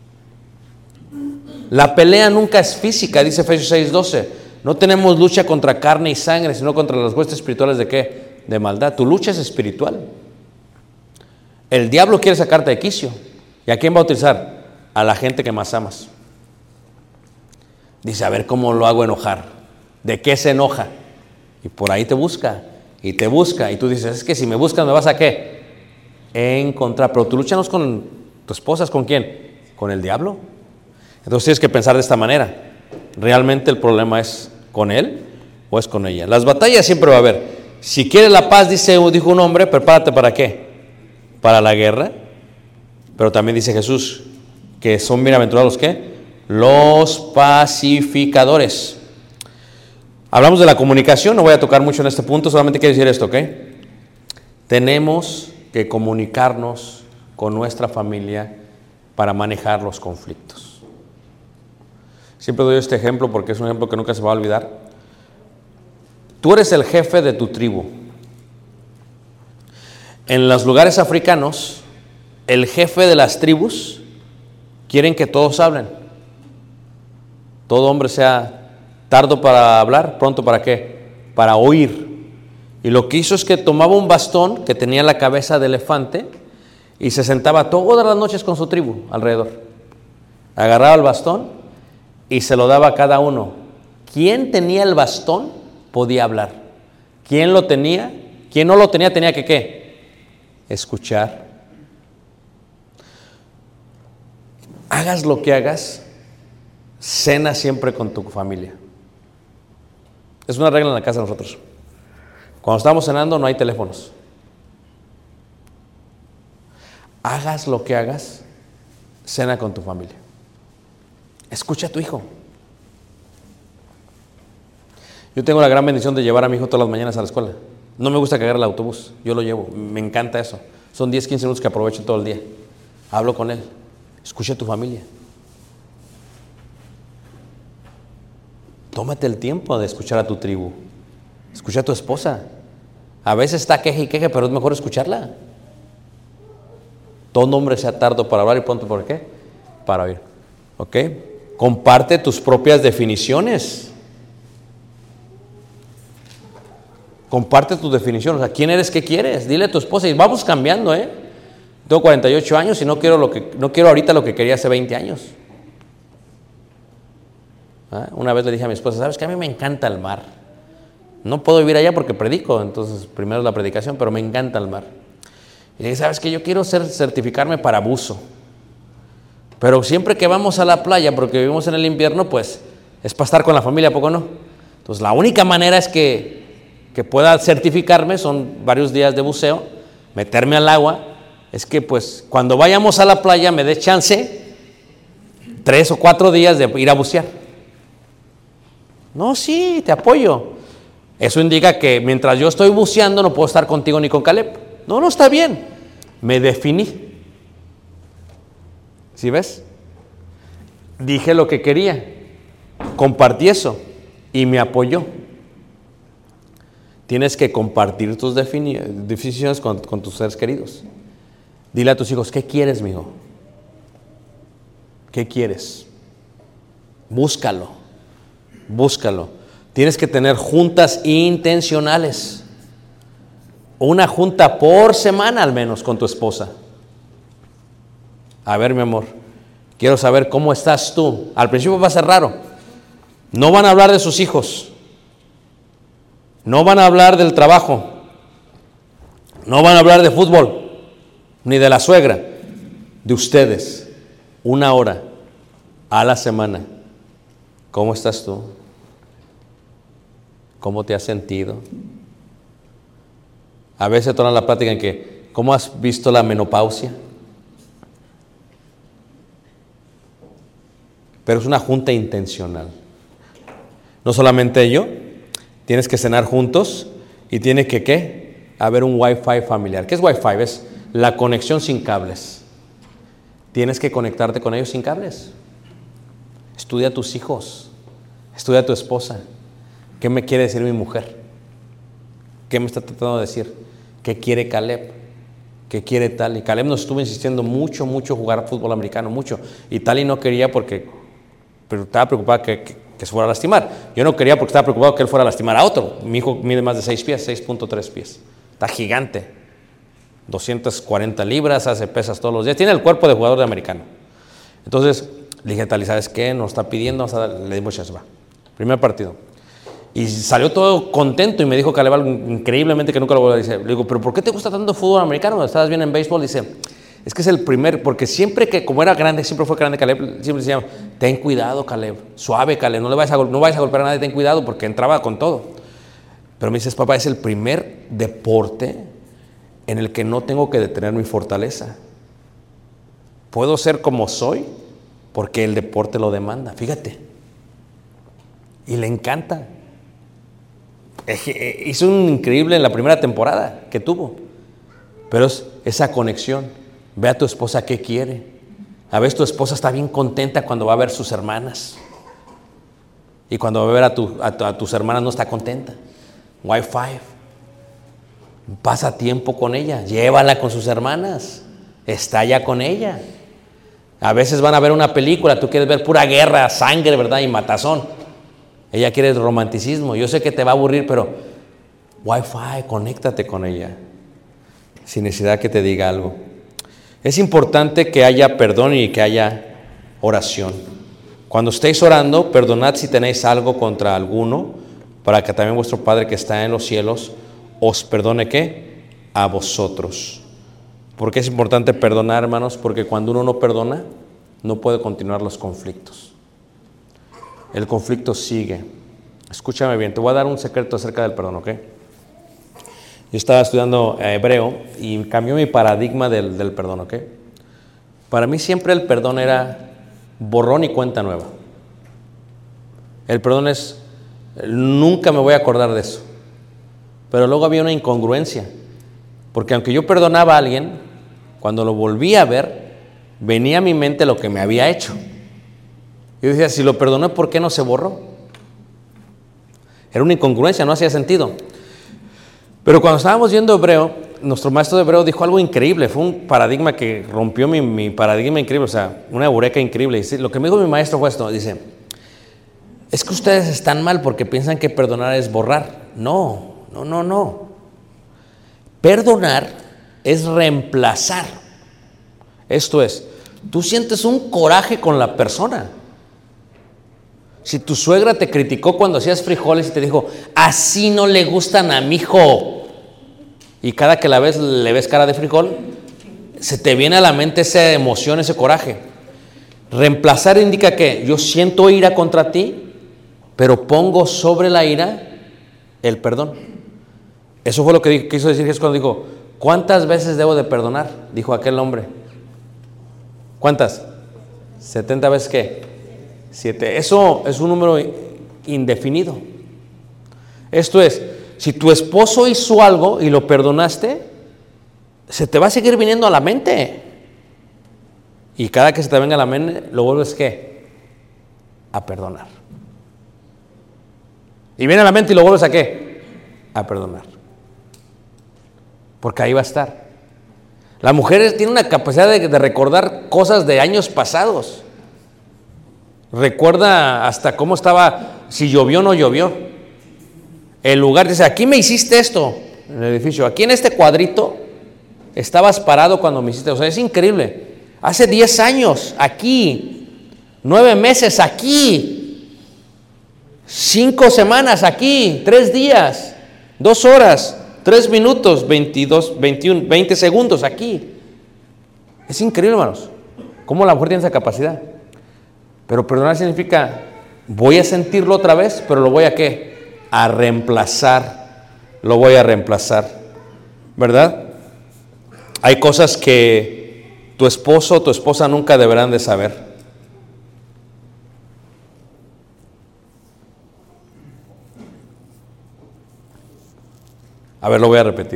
La pelea nunca es física, dice Efesios 6:12. No tenemos lucha contra carne y sangre, sino contra las huestes espirituales ¿de qué? De maldad. Tu lucha es espiritual. El diablo quiere sacarte de quicio. ¿Y a quién va a utilizar? A la gente que más amas. Dice, a ver cómo lo hago enojar. ¿De qué se enoja? Y por ahí te busca. Y te busca. Y tú dices, es que si me buscas, ¿me vas a qué? Encontrar. Pero tu lucha no es con tu esposa, ¿es con quién? Con el diablo. Entonces tienes que pensar de esta manera. ¿Realmente el problema es con él o es con ella? Las batallas siempre va a haber. Si quieres la paz, dijo un hombre, prepárate ¿para qué? Para la guerra. Pero también dice Jesús que son bienaventurados ¿qué? Los pacificadores. Hablamos de la comunicación, no voy a tocar mucho en este punto, solamente quiero decir esto, ¿ok? Tenemos que comunicarnos con nuestra familia para manejar los conflictos. Siempre doy este ejemplo porque es un ejemplo que nunca se va a olvidar. Tú eres el jefe de tu tribu. En los lugares africanos, el jefe de las tribus, quieren que todos hablen. Todo hombre sea tardo para hablar, pronto para qué, para oír. Y lo que hizo es que tomaba un bastón que tenía la cabeza de elefante y se sentaba todas las noches con su tribu alrededor. Agarraba el bastón y se lo daba a cada uno. Quien tenía el bastón podía hablar. Quien lo tenía, quien no lo tenía, tenía que ¿qué? Escuchar. Hagas lo que hagas, cena siempre con tu familia. Es una regla en la casa de nosotros. Cuando estamos cenando no hay teléfonos. Hagas lo que hagas, cena con tu familia. Escucha a tu hijo. Yo tengo la gran bendición de llevar a mi hijo todas las mañanas a la escuela. No me gusta que agarre el autobús, yo lo llevo, me encanta eso. Son 10, 15 minutos que aprovecho todo el día. Hablo con él. Escucha a tu familia. Tómate el tiempo de escuchar a tu tribu. Escucha a tu esposa. A veces está queje y queje, pero es mejor escucharla. Todo hombre sea tardo para hablar y pronto ¿por qué? Para oír. ¿Ok? Comparte tus propias definiciones. Comparte tus definiciones. O sea, ¿quién eres? ¿Qué quieres? Dile a tu esposa y vamos cambiando, Tengo 48 años y no quiero ahorita lo que quería hace 20 años. Una vez le dije a mi esposa, ¿sabes qué? A mí me encanta el mar. No puedo vivir allá porque predico, entonces primero es la predicación, pero me encanta el mar. Y le dije, ¿sabes qué? Yo quiero certificarme para buzo. Pero siempre que vamos a la playa, porque vivimos en el invierno, pues es para estar con la familia, ¿a poco no? Entonces la única manera es que pueda certificarme, son varios días de buceo, meterme al agua, es que pues cuando vayamos a la playa me dé chance 3 o 4 días de ir a bucear. No, sí, te apoyo. Eso indica que mientras yo estoy buceando no puedo estar contigo ni con Caleb. No está bien. Me definí. ¿Sí ves? Dije lo que quería. Compartí eso y me apoyó. Tienes que compartir tus definiciones con tus seres queridos. Dile a tus hijos, ¿qué quieres, mijo? ¿Qué quieres? Búscalo. Tienes que tener juntas intencionales. Una junta por semana al menos con tu esposa. A ver, mi amor, quiero saber cómo estás tú. Al principio va a ser raro. No van a hablar de sus hijos. No van a hablar del trabajo. No van a hablar de fútbol. Ni de la suegra. De ustedes. 1 hora a la semana. ¿Cómo estás tú? ¿Cómo te has sentido? A veces tornan la plática en que, ¿cómo has visto la menopausia? Pero es una junta intencional. No solamente ello, tienes que cenar juntos y tiene que, ¿qué? Haber un Wi-Fi familiar. ¿Qué es Wi-Fi? Es la conexión sin cables. Tienes que conectarte con ellos sin cables. Estudia a tus hijos. Estudia a tu esposa. ¿Qué me quiere decir mi mujer? ¿Qué me está tratando de decir? ¿Qué quiere Caleb? ¿Qué quiere Tali? Caleb nos estuvo insistiendo mucho jugar fútbol americano, mucho. Y Tali no quería pero estaba preocupada que se fuera a lastimar. Yo no quería porque estaba preocupado que él fuera a lastimar a otro. Mi hijo mide más de 6 pies, 6.3 pies. Está gigante. 240 libras, hace pesas todos los días. Tiene el cuerpo de jugador de americano. Entonces, le dije a Tali, ¿sabes qué? Nos está pidiendo, le dimos chance, va. Primer partido. Y salió todo contento y me dijo Caleb algo increíblemente que nunca lo voy a decir. Le digo, ¿pero por qué te gusta tanto fútbol americano? ¿Estabas bien en béisbol? Dice, es que es el primer, porque siempre que, como era grande, siempre fue grande Caleb, siempre decía, ten cuidado Caleb, suave Caleb, no vayas a golpear a nadie, ten cuidado, porque entraba con todo. Pero me dices, papá, es el primer deporte en el que no tengo que detener mi fortaleza. Puedo ser como soy porque el deporte lo demanda, fíjate. Y le encanta. Hizo un increíble en la primera temporada que tuvo. Pero es esa conexión. Ve a tu esposa qué quiere. A veces tu esposa está bien contenta cuando va a ver sus hermanas. Y cuando va a ver a tus hermanas no está contenta. Wi-Fi. Pasa tiempo con ella. Llévala con sus hermanas. está ya con ella. A veces van a ver una película, tú quieres ver pura guerra, sangre, ¿verdad? Y matazón. Ella quiere romanticismo. Yo sé que te va a aburrir, pero Wi-Fi, conéctate con ella, sin necesidad que te diga algo. Es importante que haya perdón y que haya oración. Cuando estéis orando, perdonad si tenéis algo contra alguno, para que también vuestro Padre que está en los cielos os perdone, ¿qué? A vosotros. ¿Por qué es importante perdonar, hermanos? Porque cuando uno no perdona, no puede continuar los conflictos. El conflicto sigue. Escúchame bien, te voy a dar un secreto acerca del perdón, ¿ok? Yo estaba estudiando hebreo y cambió mi paradigma del perdón, ¿ok? Para mí siempre el perdón era borrón y cuenta nueva. El perdón es, nunca me voy a acordar de eso. Pero luego había una incongruencia, porque aunque yo perdonaba a alguien, cuando lo volví a ver, venía a mi mente lo que me había hecho. Yo decía, si lo perdoné, ¿por qué no se borró? Era una incongruencia, no hacía sentido. Pero cuando estábamos viendo hebreo, nuestro maestro de hebreo dijo algo increíble. Fue un paradigma que rompió mi paradigma increíble, o sea, una eureka increíble. Y lo que me dijo mi maestro fue esto, dice, es que ustedes están mal porque piensan que perdonar es borrar. No. Perdonar es reemplazar. Esto es, tú sientes un coraje con la persona. Si tu suegra te criticó cuando hacías frijoles y te dijo, así no le gustan a mi hijo, y cada que la ves le ves cara de frijol, se te viene a la mente esa emoción, ese coraje. Reemplazar indica que yo siento ira contra ti, pero pongo sobre la ira el perdón. Eso fue lo que quiso decir Jesús cuando dijo, ¿cuántas veces debo de perdonar? Dijo aquel hombre. ¿Cuántas? 70 veces ¿qué? 7. Eso es un número indefinido. Esto es, si tu esposo hizo algo y lo perdonaste, se te va a seguir viniendo a la mente. Y cada que se te venga a la mente, lo vuelves ¿qué? A perdonar. Y viene a la mente y lo vuelves ¿a qué? A perdonar. Porque ahí va a estar. La mujer tiene una capacidad de recordar cosas de años pasados. Recuerda hasta cómo estaba, si llovió o no llovió. El lugar, dice, aquí me hiciste esto, en el edificio. Aquí en este cuadrito estabas parado cuando me hiciste. O sea, es increíble. Hace 10 años, aquí. 9 meses, aquí. 5 semanas, aquí. 3 días. 2 horas. 3 minutos, 22, 21, 20 segundos aquí. Es increíble, hermanos, cómo la mujer tiene esa capacidad. Pero perdonar significa, voy a sentirlo otra vez, pero lo voy a ¿qué? A reemplazar. Lo voy a reemplazar, ¿verdad? Hay cosas que tu esposo o tu esposa nunca deberán de saber. A ver, lo voy a repetir.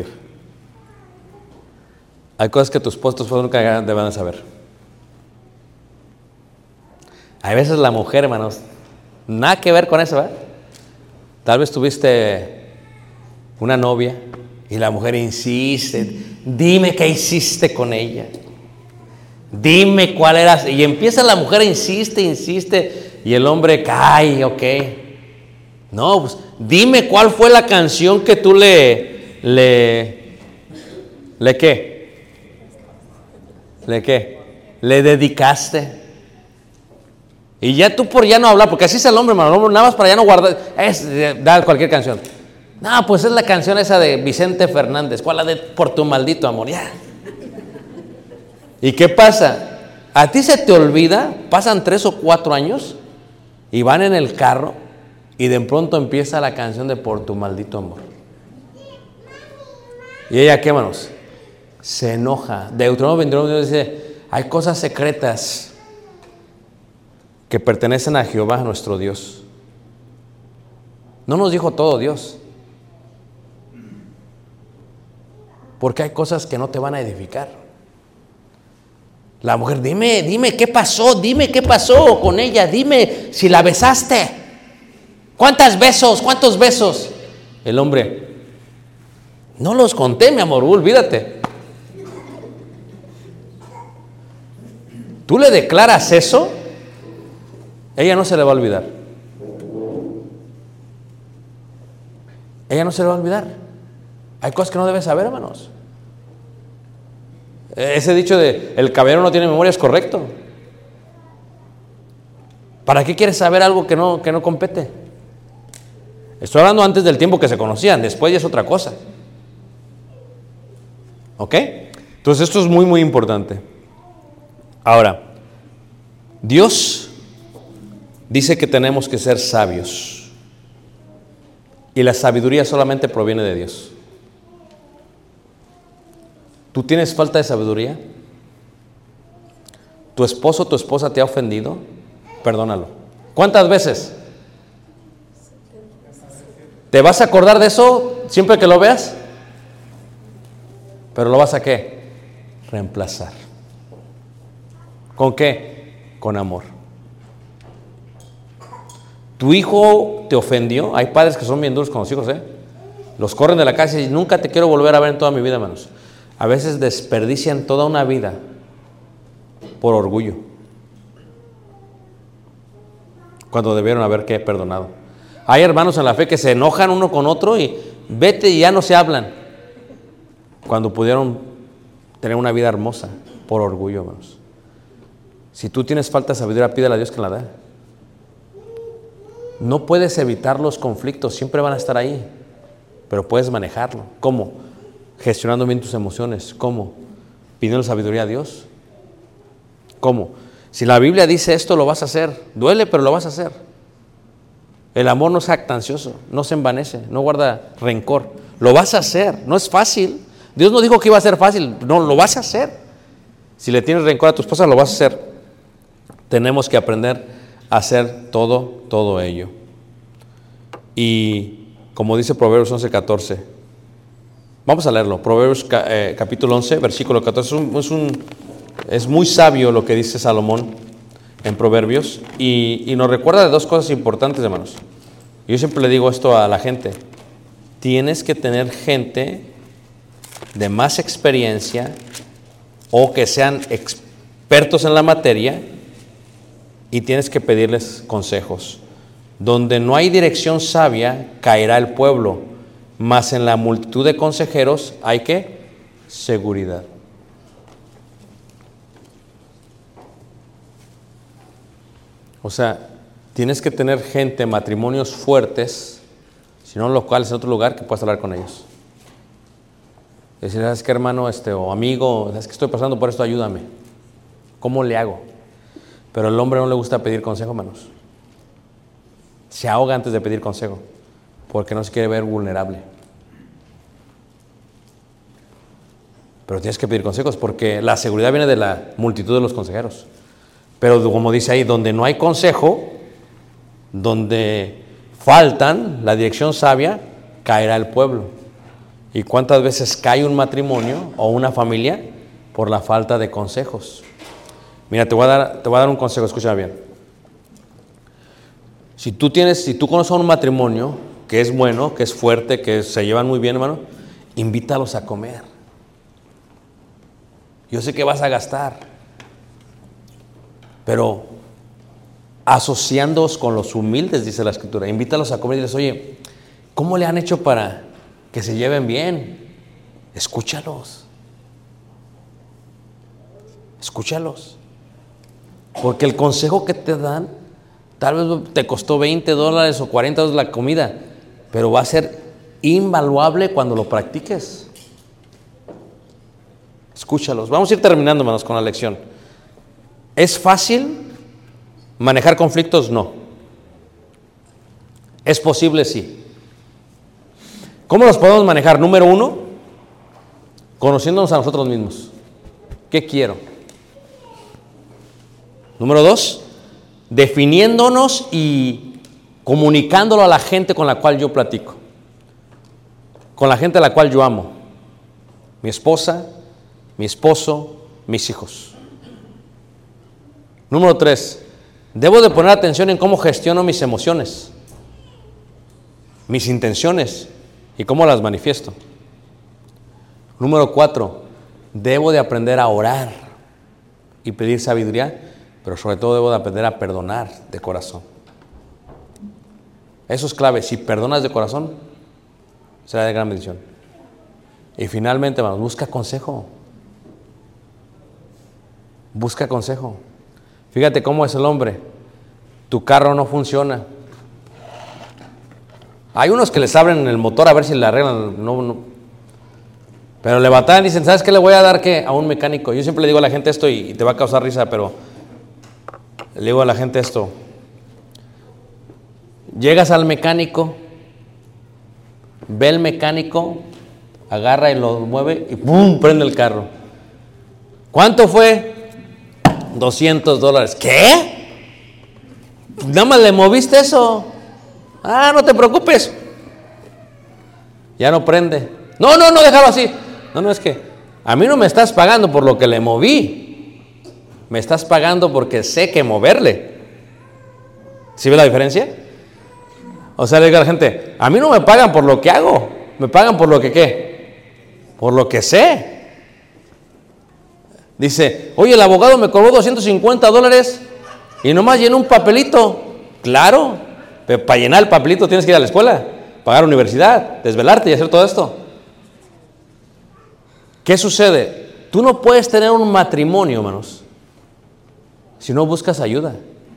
Hay cosas que tu esposo nunca deben saber. Hay veces la mujer, hermanos, nada que ver con eso, ¿verdad? Tal vez tuviste una novia y la mujer insiste, dime qué hiciste con ella. Dime cuál era. Y empieza la mujer, insiste, y el hombre cae, ok. No, pues dime cuál fue la canción que tú ¿qué? Le dedicaste. Y ya tú por ya no hablar, porque así es el hombre, hermano. El hombre nada más para ya no guardar, da cualquier canción. No, pues es la canción esa de Vicente Fernández. ¿Cuál? La de Por tu maldito amor, ya. ¿Y qué pasa? A ti se te olvida, pasan 3 o 4 años y van en el carro y de pronto empieza la canción de Por tu maldito amor. Y ella, ¿qué, hermanos? Se enoja. Deuteronomio 29 dice, hay cosas secretas que pertenecen a Jehová, nuestro Dios. No nos dijo todo Dios, porque hay cosas que no te van a edificar. La mujer, dime qué pasó con ella, dime si la besaste. ¿Cuántos besos? El hombre, no los conté, mi amor, olvídate. Tú le declaras eso, ella no se le va a olvidar. Ella no se le va a olvidar. Hay cosas que no debes saber, hermanos. Ese dicho de el caballero no tiene memoria es correcto. ¿Para qué quieres saber algo que no compete? Estoy hablando antes del tiempo que se conocían, después ya es otra cosa. ¿Ok? Entonces esto es muy, muy importante. Ahora, Dios dice que tenemos que ser sabios. Y la sabiduría solamente proviene de Dios. ¿Tú tienes falta de sabiduría? ¿Tu esposo o tu esposa te ha ofendido? Perdónalo. ¿Cuántas veces? ¿Te vas a acordar de eso siempre que lo veas? Pero lo vas a ¿qué? Reemplazar. ¿Con qué? Con amor. ¿Tu hijo te ofendió? Hay padres que son bien duros con los hijos, Los corren de la casa y nunca te quiero volver a ver en toda mi vida, hermanos. A veces desperdician toda una vida por orgullo, cuando debieron haber ¿qué? Perdonado. Hay hermanos en la fe que se enojan uno con otro y vete y ya no se hablan, cuando pudieron tener una vida hermosa por orgullo, hermanos. Si tú tienes falta de sabiduría, pídele a Dios que la dé. No puedes evitar los conflictos, siempre van a estar ahí, pero puedes manejarlo. ¿Cómo? Gestionando bien tus emociones. ¿Cómo? Pidiendo sabiduría a Dios. ¿Cómo? Si la Biblia dice esto, lo vas a hacer. Duele, pero lo vas a hacer. El amor no es jactancioso, no se envanece, no guarda rencor. Lo vas a hacer, no es fácil. Dios no dijo que iba a ser fácil, no, lo vas a hacer. Si le tienes rencor a tu esposa, lo vas a hacer. Tenemos que aprender a hacer todo ello. Y como dice Proverbios 11:14, vamos a leerlo. Proverbios capítulo 11, versículo 14. Es muy sabio lo que dice Salomón en Proverbios y nos recuerda de dos cosas importantes, hermanos. Yo siempre le digo esto a la gente: tienes que tener gente de más experiencia o que sean expertos en la materia y tienes que pedirles consejos. Donde no hay dirección sabia, caerá el pueblo, mas en la multitud de consejeros hay ¿qué? Seguridad. O sea, tienes que tener gente, matrimonios fuertes, si no locales en otro lugar, que puedas hablar con ellos. Decir, ¿sabes qué, hermano o amigo? ¿Sabes que estoy pasando por esto? Ayúdame. ¿Cómo le hago? Pero al hombre no le gusta pedir consejo, hermanos. Se ahoga antes de pedir consejo, porque no se quiere ver vulnerable. Pero tienes que pedir consejos, porque la seguridad viene de la multitud de los consejeros. Pero como dice ahí, donde no hay consejo, donde faltan la dirección sabia, caerá el pueblo. ¿Y cuántas veces cae un matrimonio o una familia por la falta de consejos? Mira, te voy a dar un consejo, escucha bien. Si tú conoces a un matrimonio que es bueno, que es fuerte, que se llevan muy bien, hermano, invítalos a comer. Yo sé que vas a gastar, pero asociándoos con los humildes, dice la Escritura, invítalos a comer y diles, oye, ¿cómo le han hecho para que se lleven bien? Escúchalos. Porque el consejo que te dan, tal vez te costó $20 o $40 la comida, pero va a ser invaluable cuando lo practiques. Escúchalos. Vamos a ir terminando, hermanos, con la lección. ¿Es fácil manejar conflictos? No. ¿Es posible? Sí. ¿Cómo los podemos manejar? Número 1, conociéndonos a nosotros mismos. ¿Qué quiero? Número 2, definiéndonos y comunicándolo a la gente con la cual yo platico, con la gente a la cual yo amo, mi esposa, mi esposo, mis hijos. Número 3, debo de poner atención en cómo gestiono mis emociones, mis intenciones y cómo las manifiesto. Número 4, debo de aprender a orar y pedir sabiduría, pero sobre todo debo de aprender a perdonar de corazón. Eso es clave. Si perdonas de corazón, será de gran bendición. Y finalmente, hermanos, busca consejo. Busca consejo. Fíjate cómo es el hombre. Tu carro no funciona. Hay unos que les abren el motor a ver si le arreglan. No. Pero le batallan y dicen, ¿sabes qué le voy a dar qué? A un mecánico. Yo siempre le digo a la gente esto y te va a causar risa, pero le digo a la gente esto. Llegas al mecánico, ve el mecánico, agarra y lo mueve y ¡pum! Prende el carro. ¿Cuánto fue? $200. ¿Qué? Nada más le moviste eso. Ah, no te preocupes. Ya no prende. No, déjalo así. No, es que a mí no me estás pagando por lo que le moví. Me estás pagando porque sé que moverle. ¿Sí ve la diferencia? O sea, le digo a la gente, a mí no me pagan por lo que hago. Me pagan por lo que ¿qué? Por lo que sé. Dice, oye, el abogado me cobró $250 y nomás llenó un papelito. Claro, pero para llenar el papelito tienes que ir a la escuela, pagar universidad, desvelarte y hacer todo esto. ¿Qué sucede? Tú no puedes tener un matrimonio, hermanos, si no buscas ayuda.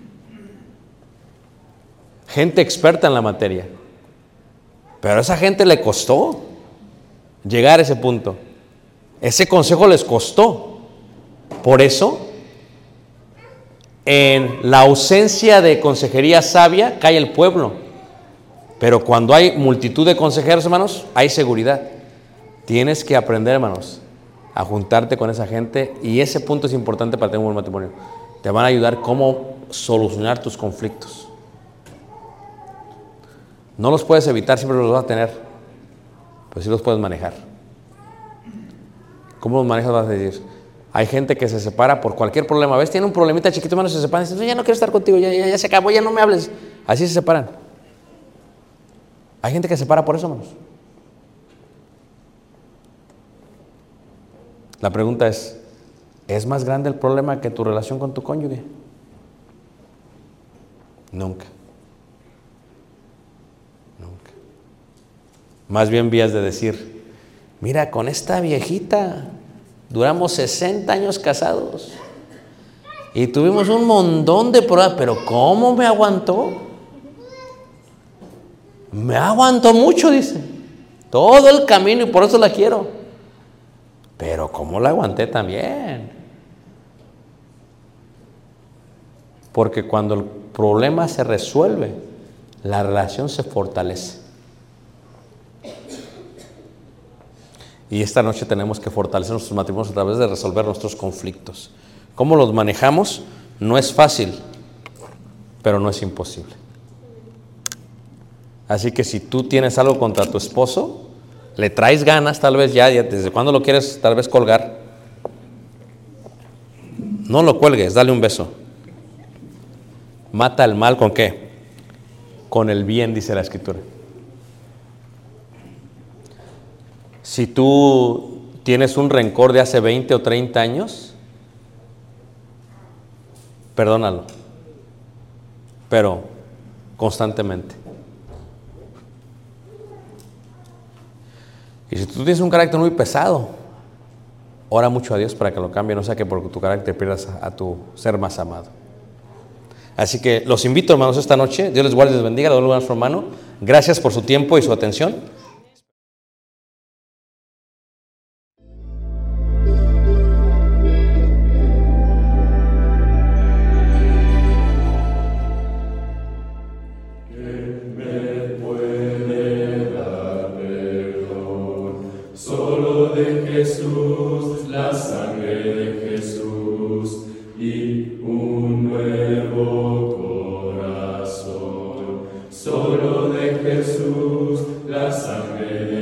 Gente experta en la materia. Pero a esa gente le costó llegar a ese punto. Ese consejo les costó. Por eso, en la ausencia de consejería sabia, cae el pueblo. Pero cuando hay multitud de consejeros, hermanos, hay seguridad. Tienes que aprender, hermanos, a juntarte con esa gente. Y ese punto es importante para tener un buen matrimonio. Te van a ayudar cómo solucionar tus conflictos. No los puedes evitar, siempre los vas a tener, pero sí los puedes manejar. ¿Cómo los manejas? Vas a decir, hay gente que se separa por cualquier problema. ¿Ves? Tiene un problemita chiquito, hermano, se separan y dicen, ya no quiero estar contigo, ya se acabó, ya no me hables. Así se separan. Hay gente que se separa por eso, hermanos. La pregunta ¿es más grande el problema que tu relación con tu cónyuge? Nunca. Más bien vías de decir, mira, con esta viejita duramos 60 años casados y tuvimos un montón de pruebas, pero ¿cómo me aguantó? Me aguantó mucho, dice, todo el camino y por eso la quiero. Pero ¿cómo la aguanté también? Porque cuando el problema se resuelve, la relación se fortalece. Y esta noche tenemos que fortalecer nuestros matrimonios a través de resolver nuestros conflictos. ¿Cómo los manejamos? No es fácil, pero no es imposible. Así que si tú tienes algo contra tu esposo, le traes ganas, tal vez ya desde cuando lo quieres tal vez colgar, no lo cuelgues, dale un beso. Mata el mal ¿con qué? Con el bien, dice la Escritura. Si tú tienes un rencor de hace 20 o 30 años, perdónalo, pero constantemente. Y si tú tienes un carácter muy pesado, ora mucho a Dios para que lo cambie, no sea que por tu carácter pierdas a tu ser más amado. Así que los invito, hermanos, esta noche. Dios les guarde y les bendiga. Le doy un abrazo, hermano. Gracias por su tiempo y su atención. Solo de Jesús, la sangre de